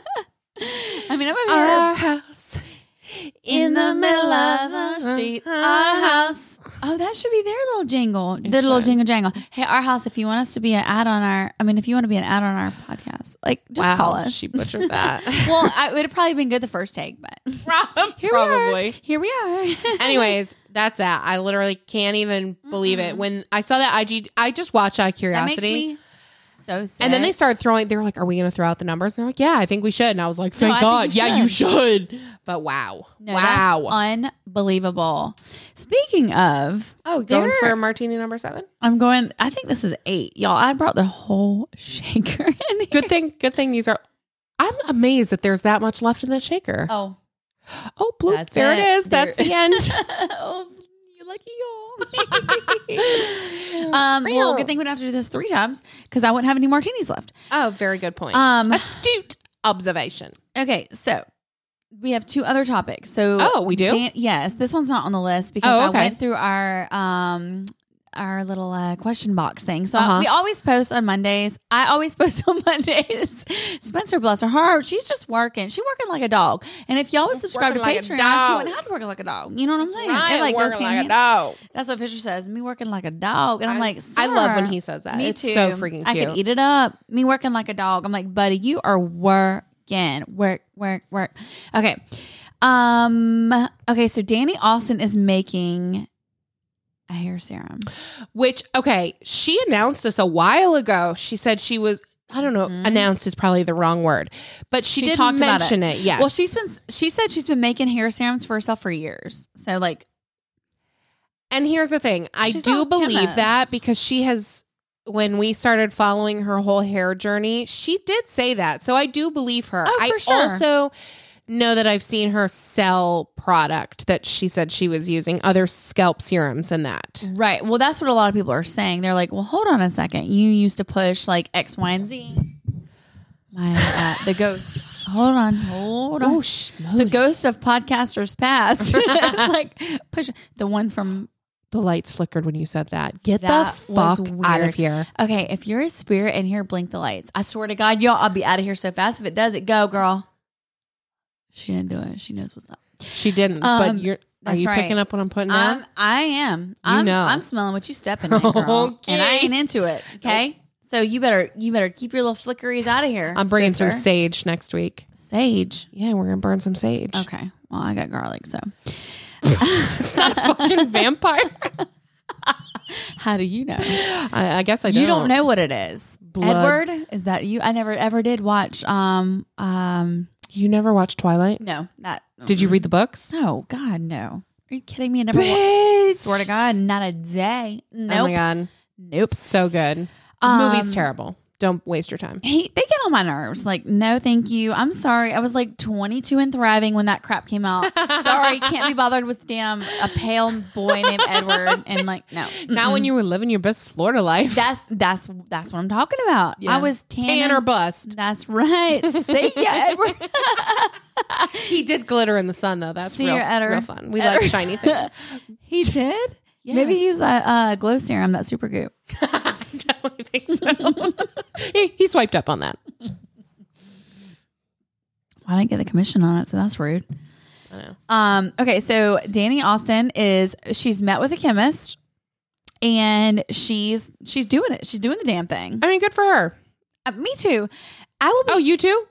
I mean, I'm over Our here house in the middle of the street. Our house. Oh, that should be their little jingle. The little jingle jangle. Hey, our house. If you want us to be an ad on our, if you want to be an ad on our podcast, like just call us. She butchered that. Well, it would have probably been good the first take, but Probably. Here we are. Anyways, that's that. I literally can't even believe it. When I saw that I just watched out of That makes curiosity. me so sick. And then they started they were like, are we going to throw out the numbers? And they're like, yeah, I think we should. And I was like, No, thank I God. think you You should. But wow. No, wow. that's unbelievable. Speaking of, Going for martini number 7? I think this is 8. Y'all, I brought the whole shaker in here. Good thing these are, I'm amazed that there's that much left in that shaker. Oh, Bloop. That's There it it. is. That's the end. oh, you lucky y'all. Well, good thing we don't have to do this 3 times because I wouldn't have any martinis left. Oh, very good point. Astute observation. Okay, so we have 2 other topics. So we do? yes, this one's not on the list because okay. I went through our little question box thing. So we always post on Mondays. I always post on Mondays. Spencer, bless her heart, she's just working. She's working like a dog. And if y'all would subscribe to Patreon, she wouldn't have to work like a dog. You know what I'm saying? Right, It like goes working hand in like a hand. dog. That's what Fisher says. Me working like a dog. And I'm like, Sir, I love when he says that. Me It's too. so freaking cute. I could eat it up. Me working like a dog. I'm like, buddy, you are working. Work. Okay. Okay, so Danny Austin is making a hair serum. Which, okay, she announced this a while ago. She said she was, I don't know, announced is probably the wrong word, but she did talked about mention it. Yes. Well, she said she's been making hair serums for herself for years. So like, and here's the thing. I She's do not a believe chemist. that because she has, when we started following her whole hair journey, she did say that. So I do believe her. Oh, for I sure. also know that I've seen her sell product that she said she was using, other scalp serums and that. right. Well, that's what a lot of people are saying. They're like, well, hold on a second. You used to push like X, Y, and Z. The ghost. Hold on. Oh, The ghost of podcasters past. It's like push the one from. the lights flickered when you said that. Get That the was fuck out weird. of here. Okay, if you're a spirit in here, blink the lights. I swear to God, y'all, I'll be out of here so fast. If it does, it go, girl. She didn't do it. She knows what's up. She didn't, but are that's you right. picking up what I'm putting down? I am. know. I'm smelling what you stepping in, girl. Okay. And I ain't into it. Okay. So you better keep your little flickeries out of here. I'm bringing some sister. sage next week. Sage. Yeah, we're going to burn some sage. Okay. Well, I got garlic, so. It's not a fucking vampire. How do you know? I guess I don't. You don't know what it is. Blood. Edward? Is that you? I never ever did watch You never watched Twilight? no, not Did you read the books? No, God, no. Are you kidding me? I never Bitch. swear to God, not a day. Nope. Oh my God. Nope. So good. The movie's terrible. Don't waste your time. They get on my nerves. Like, no, thank you. I'm sorry. I was like 22 and thriving when that crap came out. Sorry, can't be bothered with a pale boy named Edward. And like, no. Not when you were living your best Florida life. That's what I'm talking about. Yeah. I was tan or bust. That's right. See ya, Edward. He did glitter in the sun though. That's See real, ya, Edward. real fun. We like shiny things. He did. Yeah. Maybe use that glow serum, that super goop. Definitely think so. he swiped up on that. I didn't get the commission on it, so that's rude. I know. Okay, so Danny Austin she's met with a chemist and she's doing it. She's doing the damn thing. I mean, good for her. Me too. I will be Oh, you too?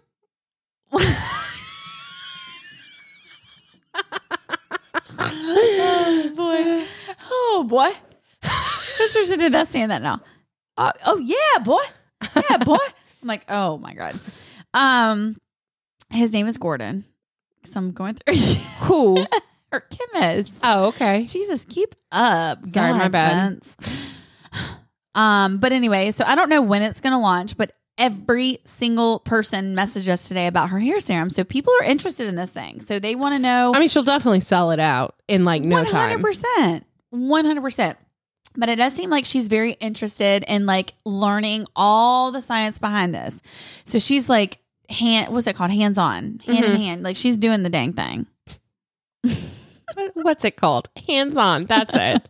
Oh boy. Fisher said, did I stand that now? Oh yeah, boy. Yeah, boy. I'm like, oh my God. His name is Gordon. Because I'm going through Who? her chemist. Oh, okay. Jesus, keep up. Sorry, my bad. Spence. But anyway, so I don't know when it's gonna launch, but every single person messaged us today about her hair serum. So people are interested in this thing. So they want to know. I mean, she'll definitely sell it out in like no time. 100%. But it does seem like she's very interested in like learning all the science behind this. So she's like what's it called? Hands-on, hand in hand. Like she's doing the dang thing. What's it called? Hands on. That's it.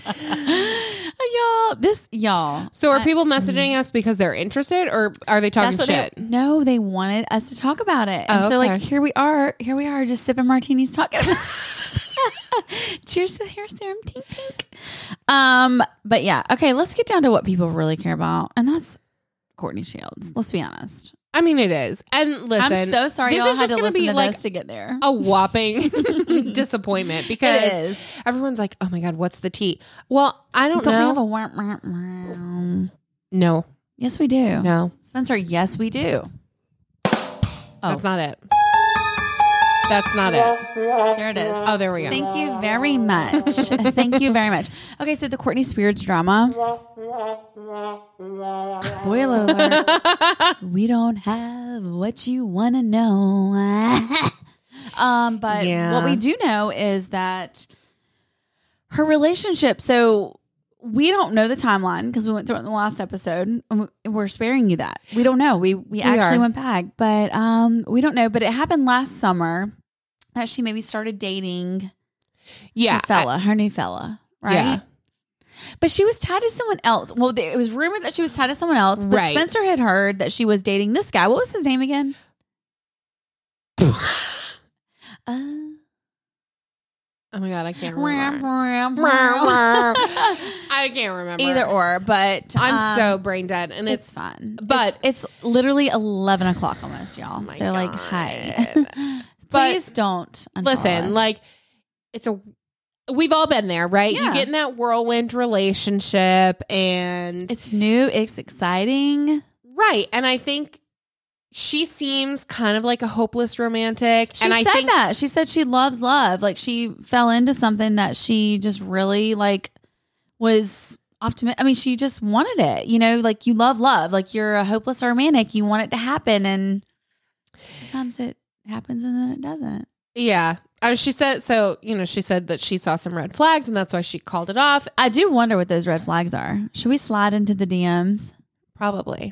Y'all. So are people messaging us because they're interested or are they talking shit? No, they wanted us to talk about it. And so okay. like here we are just sipping martinis talking about cheers to the hair serum. Tink tink. But yeah, okay, let's get down to what people really care about. And that's Courtney Shields. Let's be honest. I mean, it is. And listen, I'm so sorry this y'all is had just to gonna listen be to like this to get there. a whopping disappointment because It is. everyone's like, oh my God, what's the tea? Well, I don't we know. have a wah? No, Yes, we do. no, Spencer, yes, we do. that's not it. That's not it. There it is. Oh, there we go. Thank you very much. Thank you very much. Okay, so the Courtney Spears drama. Spoiler alert. We don't have what you want to know. But what we do know is that her relationship, so we don't know the timeline because we went through it in the last episode. We're sparing you that. We don't know. We actually went back, but we don't know. But it happened last summer that she maybe started dating her new fella, right? Yeah. But she was tied to someone else. Well, it was rumored that she was tied to someone else, but Spencer had heard that she was dating this guy. What was his name again? Oh my God, I can't remember. I can't remember. Either or, but I'm so brain dead, and it's fun. But it's literally 11 o'clock almost, y'all. Oh so like, hi. Please don't listen. Us. Like, we've all been there, right? Yeah. You get in that whirlwind relationship, and it's new, it's exciting, right? And I think she seems kind of like a hopeless romantic. She said that. She said she loves love. Like, she fell into something that she just really was optimistic. I mean, she just wanted it. You know, like, you love love. Like, you're a hopeless romantic. You want it to happen, and sometimes it happens and then it doesn't. Yeah. She said she said that she saw some red flags, and that's why she called it off. I do wonder what those red flags are. Should we slide into the DMs? Probably.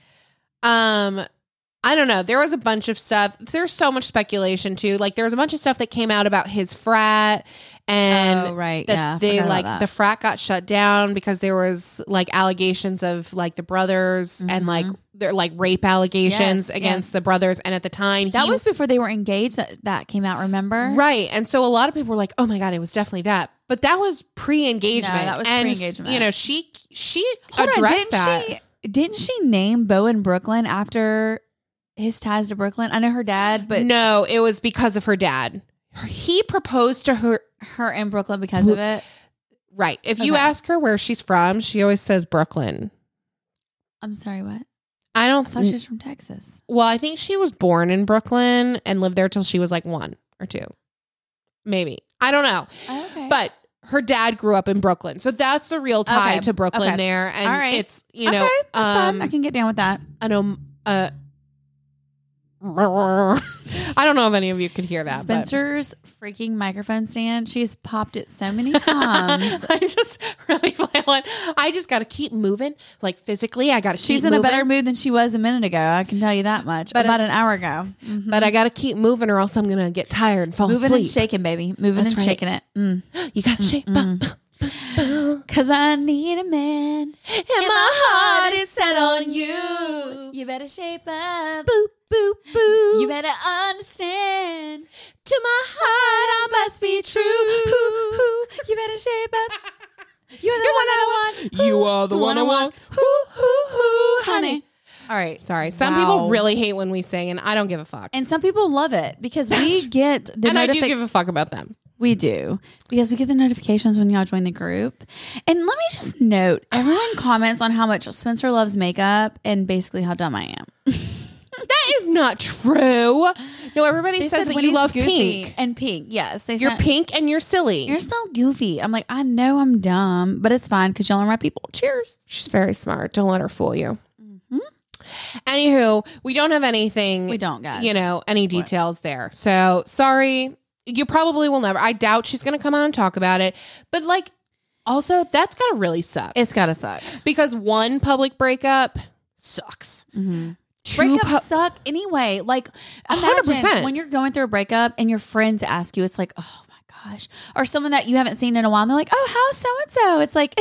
I don't know. There was a bunch of stuff. There's so much speculation too. Like, there was a bunch of stuff that came out about his frat, and that they the frat got shut down because there was like allegations of like the brothers and like they're like rape allegations against the brothers. And at the time, that was before they were engaged. That came out. Remember? Right. And so a lot of people were like, "Oh my God, it was definitely that." But that was pre-engagement. No, that was pre-engagement. You know, she addressed that. Didn't she name Bowen Brooklyn after his ties to Brooklyn? I know her dad, but no, it was because of her dad. He proposed to her in Brooklyn because of it. Right. If you ask her where she's from, she always says Brooklyn. I'm sorry, what? I thought she was from Texas. Well, I think she was born in Brooklyn and lived there till she was like 1 or 2. Maybe. I don't know. Okay. But her dad grew up in Brooklyn. So that's the real tie to Brooklyn there. And it's, you know, that's fine. I can get down with that. I know, I don't know if any of you could hear that. Spencer's freaking microphone stand. She's popped it so many times. I'm just really violent. I just got to keep moving. Like, physically, I got to keep She's in a better mood than she was a minute ago. I can tell you that much. About an hour ago. Mm-hmm. But I got to keep moving or else I'm going to get tired and fall asleep. Moving and shaking, baby. Moving and shaking it. You got to shake up. Cause I need a man and my heart is set on you. You better shape up. Boop, boop, boop. You better understand. To my heart I must be true. You better shape up. You're the one I want. You are the one I want. Honey. All right. Sorry. Some people really hate when we sing, and I don't give a fuck. And some people love it because we get the and I do give a fuck about them. We do, because we get the notifications when y'all join the group. And let me just note, everyone comments on how much Spencer loves makeup and basically how dumb I am. That is not true. No, everybody says that you love pink. And pink, yes. You're pink and you're silly. You're still goofy. I'm like, I know I'm dumb, but it's fine because y'all are my people. Cheers. She's very smart. Don't let her fool you. Mm-hmm. Anywho, we don't have anything. We don't, guys. You know, any details there. So, sorry. You probably will never. I doubt she's going to come out and talk about it. But like, also, that's got to really suck. It's got to suck. Because one public breakup sucks. Mm-hmm. Breakups suck anyway. Like, imagine 100%. When you're going through a breakup and your friends ask you, it's like, oh my gosh. Or someone that you haven't seen in a while, and they're like, oh, how's so-and-so? It's like.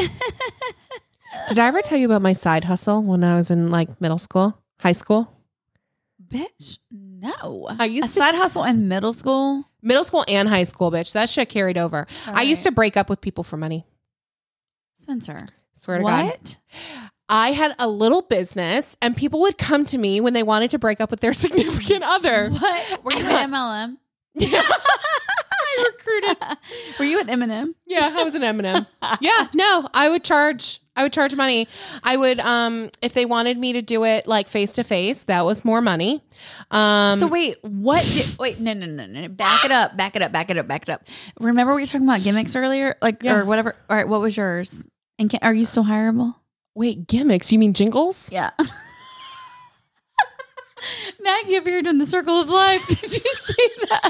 Did I ever tell you about my side hustle when I was in like high school? Bitch, no. I used side hustle in middle school? Middle school and high school, bitch. That shit carried over. I used to break up with people for money. Spencer. Swear to God. What? I had a little business and people would come to me when they wanted to break up with their significant other. What? Were you an MLM? Yeah. I I recruited. Were you at Eminem? Yeah, I was an M&M. Yeah, no, I would charge money. I would, if they wanted me to do it like face to face, that was more money. So wait, no. Back it up. Remember we were talking about gimmicks earlier? Or whatever. All right, what was yours? And are you still hireable? Wait, gimmicks? You mean jingles? Yeah. Maggie over here doing the circle of life. Did you see that?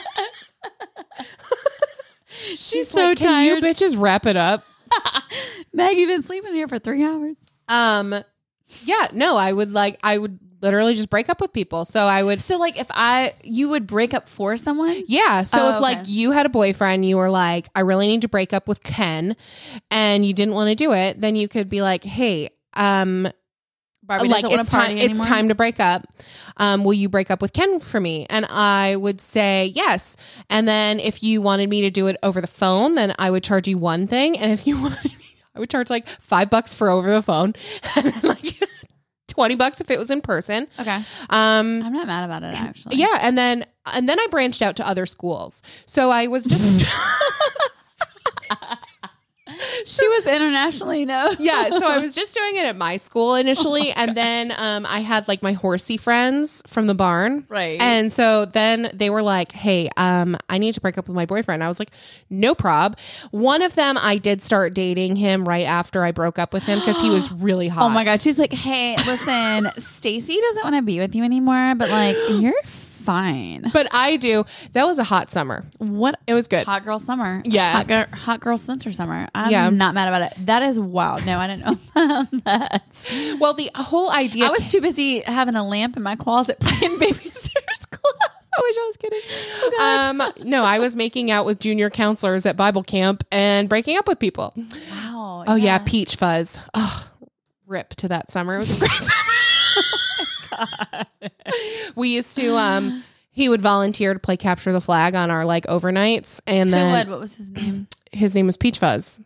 She's so like, tired. Can you bitches wrap it up? Maggie been sleeping here for 3 hours. Yeah, no, I would literally just break up with people. So I would. So like you would break up for someone? Yeah. So if okay. like you had a boyfriend, you were like, I really need to break up with Ken, and you didn't want to do it, then you could be like, hey, Barbie like doesn't want to party anymore. It's time to break up. Will you break up with Ken for me? And I would say yes. And then if you wanted me to do it over the phone, then I would charge you one thing. And if you wanted me, I would charge like $5 for over the phone, and then like $20 if it was in person. Okay. I'm not mad about it actually. Yeah, and then I branched out to other schools. So I was just. She was internationally known. Yeah, so I was just doing it at my school initially, and then I had like my horsey friends from the barn, right? And so then they were like, "Hey, I need to break up with my boyfriend." I was like, "No prob." One of them, I did start dating him right after I broke up with him because he was really hot. Oh my god, she's like, "Hey, listen, Stacy doesn't want to be with you anymore, but like you're fine." But I do. That was a hot summer. What? It was good. Hot girl summer. Yeah. Hot girl Spencer summer. I'm not mad about it. That is wild. No, I didn't know about that. Well, the whole idea. I was too busy having a lamp in my closet playing Babysitter's Club. I wish I was kidding. Oh, God. No, I was making out with junior counselors at Bible camp and breaking up with people. Wow. Oh yeah, peach fuzz. Oh, rip to that summer. It was a great summer. We used to he would volunteer to play capture the flag on our like overnights, and then what was his name? His name was Peach Fuzz.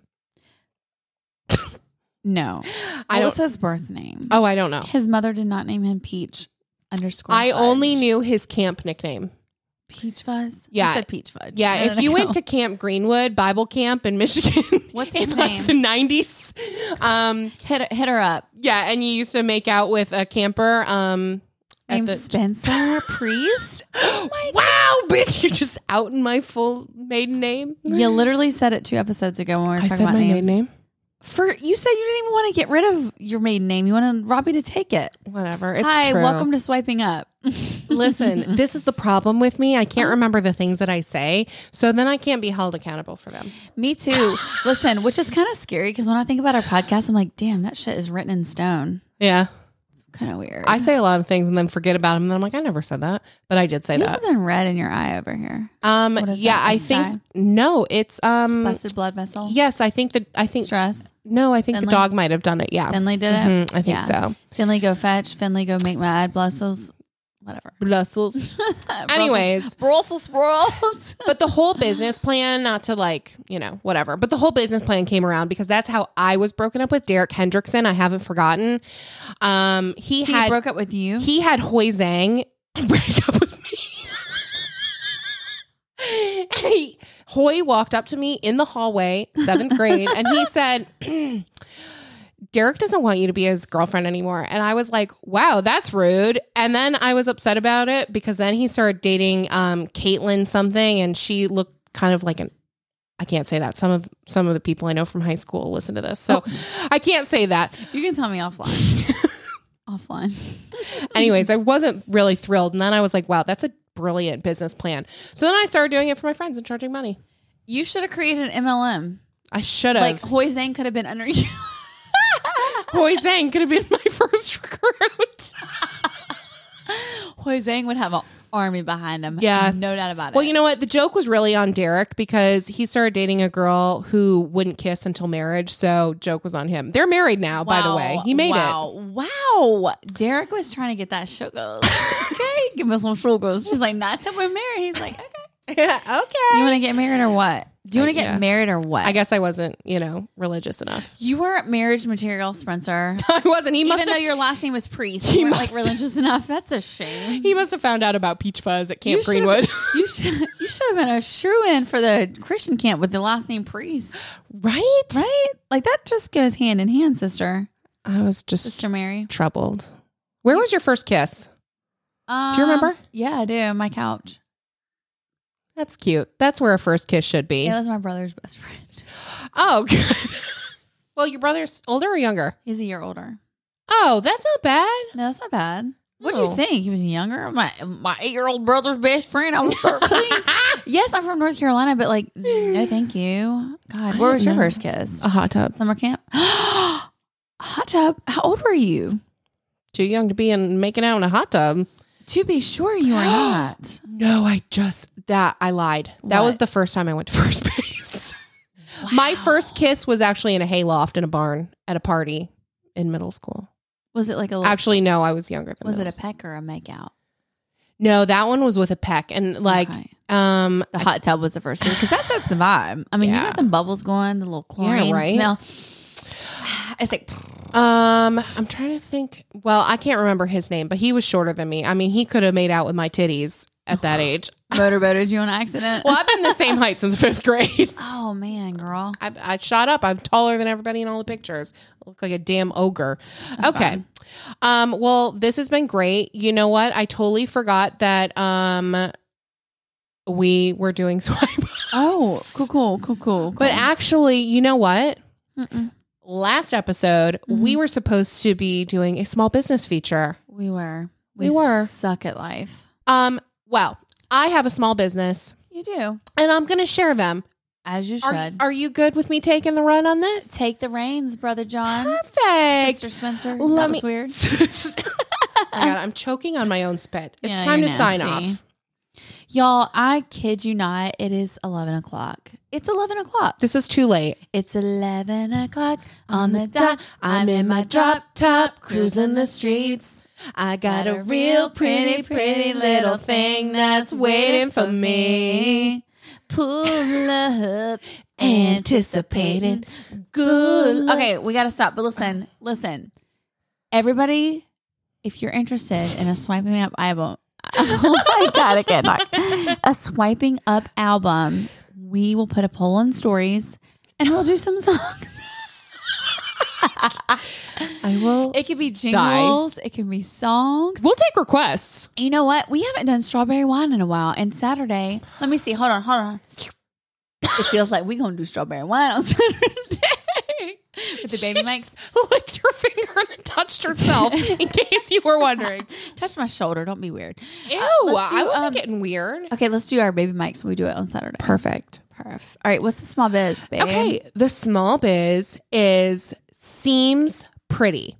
No. What was his birth name? Oh, I don't know. His mother did not name him Peach _ I Fudge. only knew his camp nickname. Peach Fuzz? Yeah. You said Peach Fudge. Yeah, if you went to Camp Greenwood Bible Camp in Michigan, what's his in name? like the 90s. Hit her up. Yeah, and you used to make out with a camper. Named Spencer Priest. Oh my wow, bitch! You're just outing my full maiden name. You literally said it 2 episodes ago when we were talking about my names. maiden name. You said you didn't even want to get rid of your maiden name. You wanted Robbie to take it. Whatever. It's Hi, true. welcome to Swiping Up. Listen, this is the problem with me. I can't remember the things that I say, so then I can't be held accountable for them. Me too. Listen, which is kind of scary because when I think about our podcast, I'm like, damn, that shit is written in stone. Yeah. Kind of weird. I say a lot of things and then forget about them. And then I'm like, I never said that, but I did say you that. have something red in your eye over here. What is that? I think Sty? No, it's Busted blood vessel. Yes, I think Stress. No, I think Finley? the dog might have done it. Yeah, Finley did it. I think so. Finley go fetch. Finley go make mad. Brussels. Whatever. Brussels. Anyways, Brussels sprouts. But the whole business plan, not to like, whatever, but the whole business plan came around because that's how I was broken up with Derek Hendrickson. I haven't forgotten. He broke up with you? He had Hoi Zhang break up with me. Hoi walked up to me in the hallway, 7th grade, and he said, Derek doesn't want you to be his girlfriend anymore. And I was like, wow, that's rude. And then I was upset about it because then he started dating Caitlin something, and she looked kind of like I can't say that. Some of the people I know from high school listen to this. So I can't say that. You can tell me offline. Offline. Anyways, I wasn't really thrilled. And then I was like, wow, that's a brilliant business plan. So then I started doing it for my friends and charging money. You should have created an MLM. I should have. Like Hoi Zhang could have been under you. Hoi Zhang could have been my first recruit. Hoi Zhang would have an army behind him. Yeah. No doubt about it. Well, you know what? The joke was really on Derek because he started dating a girl who wouldn't kiss until marriage. So joke was on him. They're married now, by the way. He made it. Wow. Derek was trying to get that sugars. Okay. Give me some sugars. She's like, not till we're married. He's like, okay. Okay. You want to get married or what? Do you want to get married or what? I guess I wasn't, religious enough. You weren't marriage material, Spencer. I wasn't. Even though your last name was Priest, you weren't like religious enough. That's a shame. He must have found out about peach fuzz at Camp Greenwood. You should have been a shoo-in for the Christian camp with the last name Priest. Right? Right? Like that just goes hand in hand, sister. I was just Sister Mary. troubled. Where was your first kiss? Do you remember? Yeah, I do. My couch. That's cute. That's where a first kiss should be. It was my brother's best friend. Oh, good. Well, your brother's older or younger? He's a year older. Oh, that's not bad. No, that's not bad. What'd Oh. you think? He was younger? My 8-year-old brother's best friend. I was 13. Yes, I'm from North Carolina, but like, no, thank you. God, where was your first kiss? A hot tub. Summer camp? Hot tub? How old were you? Too young to be making out in a hot tub. To be sure, you are not. No, I lied. That What? was the first time I went to first base. My first kiss was actually in a hayloft in a barn at a party in middle school. Was it like a? Actually, no, I was younger than Was it a middle peck or a make out? No, that one was with a peck. And Okay. The hot tub was the first one because that sets the vibe. I mean, you Yeah. got them bubbles going, the little chlorine right? smell. It's like I'm trying to think. Well, I can't remember his name, but he was shorter than me. I mean, he could have made out with my titties at that age. motorboated you on accident. Well, I've been the same height since 5th grade. Oh man, girl. I shot up. I'm taller than everybody in all the pictures. I look like a damn ogre. Okay. Well, this has been great. You know what? I totally forgot that we were doing swipe. Oh, cool. But actually, you know what? Mm-mm. Last episode, we were supposed to be doing a small business feature. We were. We were. Suck at life. Well, I have a small business You do. and I'm going to share them. As you should. Are you good with me taking the run on this? Take the reins, Brother John. Perfect. Sister Spencer. Let that me- was weird. Oh my God, I'm choking on my own spit. It's Yeah, time to you're sign nasty. off. Y'all, I kid you not. It is 11 o'clock. It's 11 o'clock. This is too late. It's 11 o'clock on the dot. I'm in my drop top, cruising the streets. I Got a real pretty, pretty little thing that's waiting for me. Pull up, anticipating good. Okay, we got to stop. But listen. Everybody, if you're interested in a swiping up album, oh my God, I can't talk. A swiping up album, we will put a poll on stories and we'll do some songs. I will. It could be jingles. It can be songs. We'll take requests. You know what? We haven't done strawberry wine in a while. And Saturday, let me see. Hold on. It feels like we're going to do strawberry wine on Saturday. With the baby mics. Licked her finger and then touched herself, in case you were wondering. Touch my shoulder. Don't be weird. Ew, let's do, I wasn't getting weird. Okay, let's do our baby mics. We do it on Saturday. Perfect. All right, what's the small biz, babe? Okay, the small biz is Seems Pretty.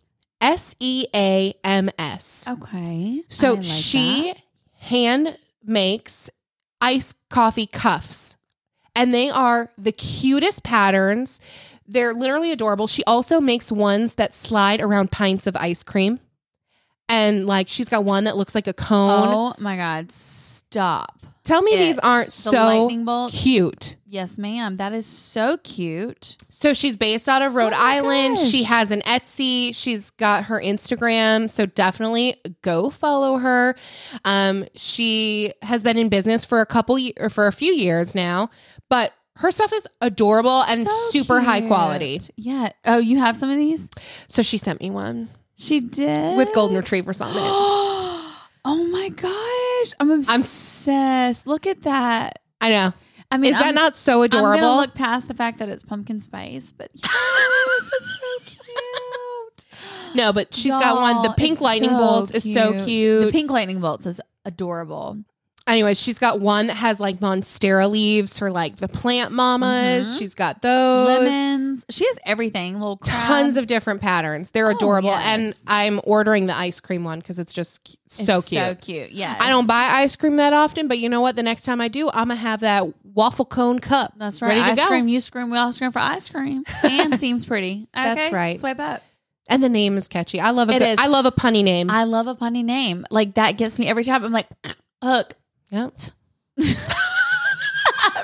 SEAMS. Okay. So I like she that. hand makes iced coffee cuffs, and they are the cutest patterns. They're literally adorable. She also makes ones that slide around pints of ice cream. And like she's got one that looks like a cone. Oh my God. Stop. Tell me these it. aren't The so lightning bolts? cute. Yes, ma'am. That is so cute. So she's based out of Rhode Oh my Island. gosh. She has an Etsy. She's got her Instagram. So definitely go follow her. She has been in business for a few years now, but her stuff is adorable and So super high cute. quality. Yeah. Oh, you have some of these? So she sent me one She did. with golden retrievers on it. Oh my gosh. I'm obsessed. Look at that. I know. I mean, Is that not so I'm adorable? going to look past the fact that it's pumpkin spice, but yes, it's so cute. No, but she's got one. The Y'all, pink it's lightning so bolts is so cute. The pink lightning bolts is adorable. Anyway, she's got one that has like monstera leaves for like the plant mamas. Mhm. She's got those. Lemons. She has everything. Little crabs. Tons of different patterns. They're adorable. yes. And I'm ordering the ice cream one because it's just so It's cute. So cute. Yes. I don't buy ice cream that often, but you know what? The next time I do, I'm going to have that waffle cone cup. That's right. Ready to Ice go. cream, you scream, we all scream for ice cream. And seems pretty. That's Okay, right. Swipe up. And the name is catchy. I love It is. I love a punny name. I love a punny name. Like that gets me every time. I'm like, hook. Yep.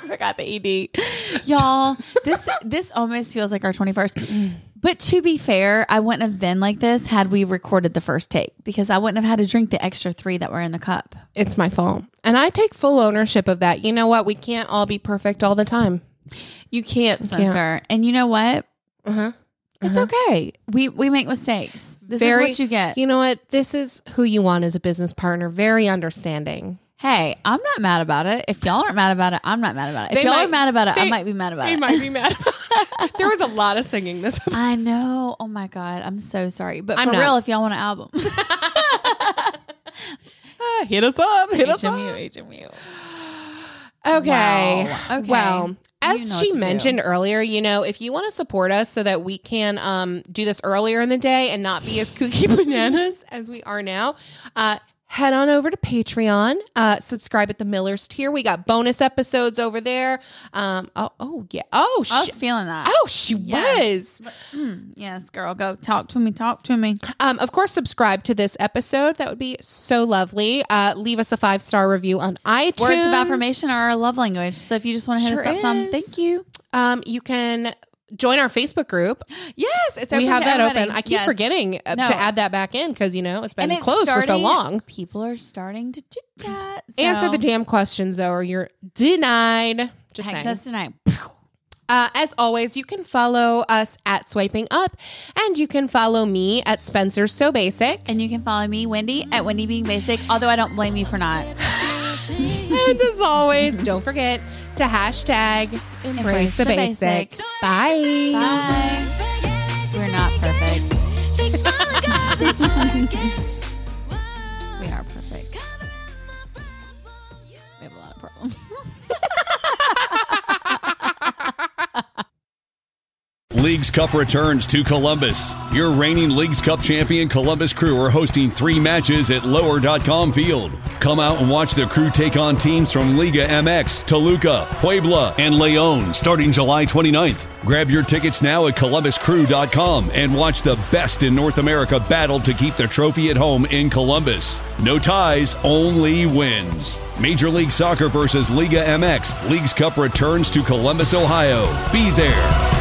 forgot the ED. Y'all, this almost feels like our 21st. But to be fair, I wouldn't have been like this had we recorded the first take because I wouldn't have had to drink the extra 3 that were in the cup. It's my fault. And I take full ownership of that. You know what? We can't all be perfect all the time. You can't, Spencer. And you know what? It's okay. We make mistakes. This is what you get. You know what? This is who you want as a business partner. Very understanding. Hey, I'm not mad about it. If y'all aren't mad about it, I'm not mad about it. If y'all are mad about it, I might be mad about it. They might be mad about it. There was a lot of singing this episode. I know. Oh my God. I'm so sorry. But I'm for real, if y'all want an album. Hit us up. Hit us up. HMU. Okay. Wow. Okay. Well, as she mentioned earlier, you know, if you want to support us so that we can do this earlier in the day and not be as kooky bananas as we are now, head on over to Patreon, subscribe at the Miller's tier. We got bonus episodes over there. Yeah. Oh, I was feeling that. Oh, she was. Yes, girl. Go talk to me. Talk to me. Of course, subscribe to this episode. That would be so lovely. Leave us a 5-star review on iTunes. Words of affirmation are our love language. So if you just want to hit us up some, thank you. You can join our Facebook group. Yes, it's open. We have that everybody. open. I keep forgetting to add that back in because, you know, it's been closed for so long. People are starting to chit chat. So. Answer the damn questions, though, or you're denied. Just Text saying. us tonight. As always, you can follow us at Swiping Up, and you can follow me at Spencer So Basic. And you can follow me, Wendy, at Wendy Being Basic, although I don't blame you for not. And as always, don't forget to hashtag embrace the basics. Bye. Bye. We're not perfect. We are perfect. We have a lot of problems. Leagues Cup returns to Columbus. Your reigning Leagues Cup champion Columbus Crew are hosting 3 matches at Lower.com Field. Come out and watch the Crew take on teams from Liga MX, Toluca, Puebla, and Leon starting July 29th. Grab your tickets now at ColumbusCrew.com and watch the best in North America battle to keep the trophy at home in Columbus. No ties, only wins. Major League Soccer versus Liga MX. Leagues Cup returns to Columbus, Ohio. Be there.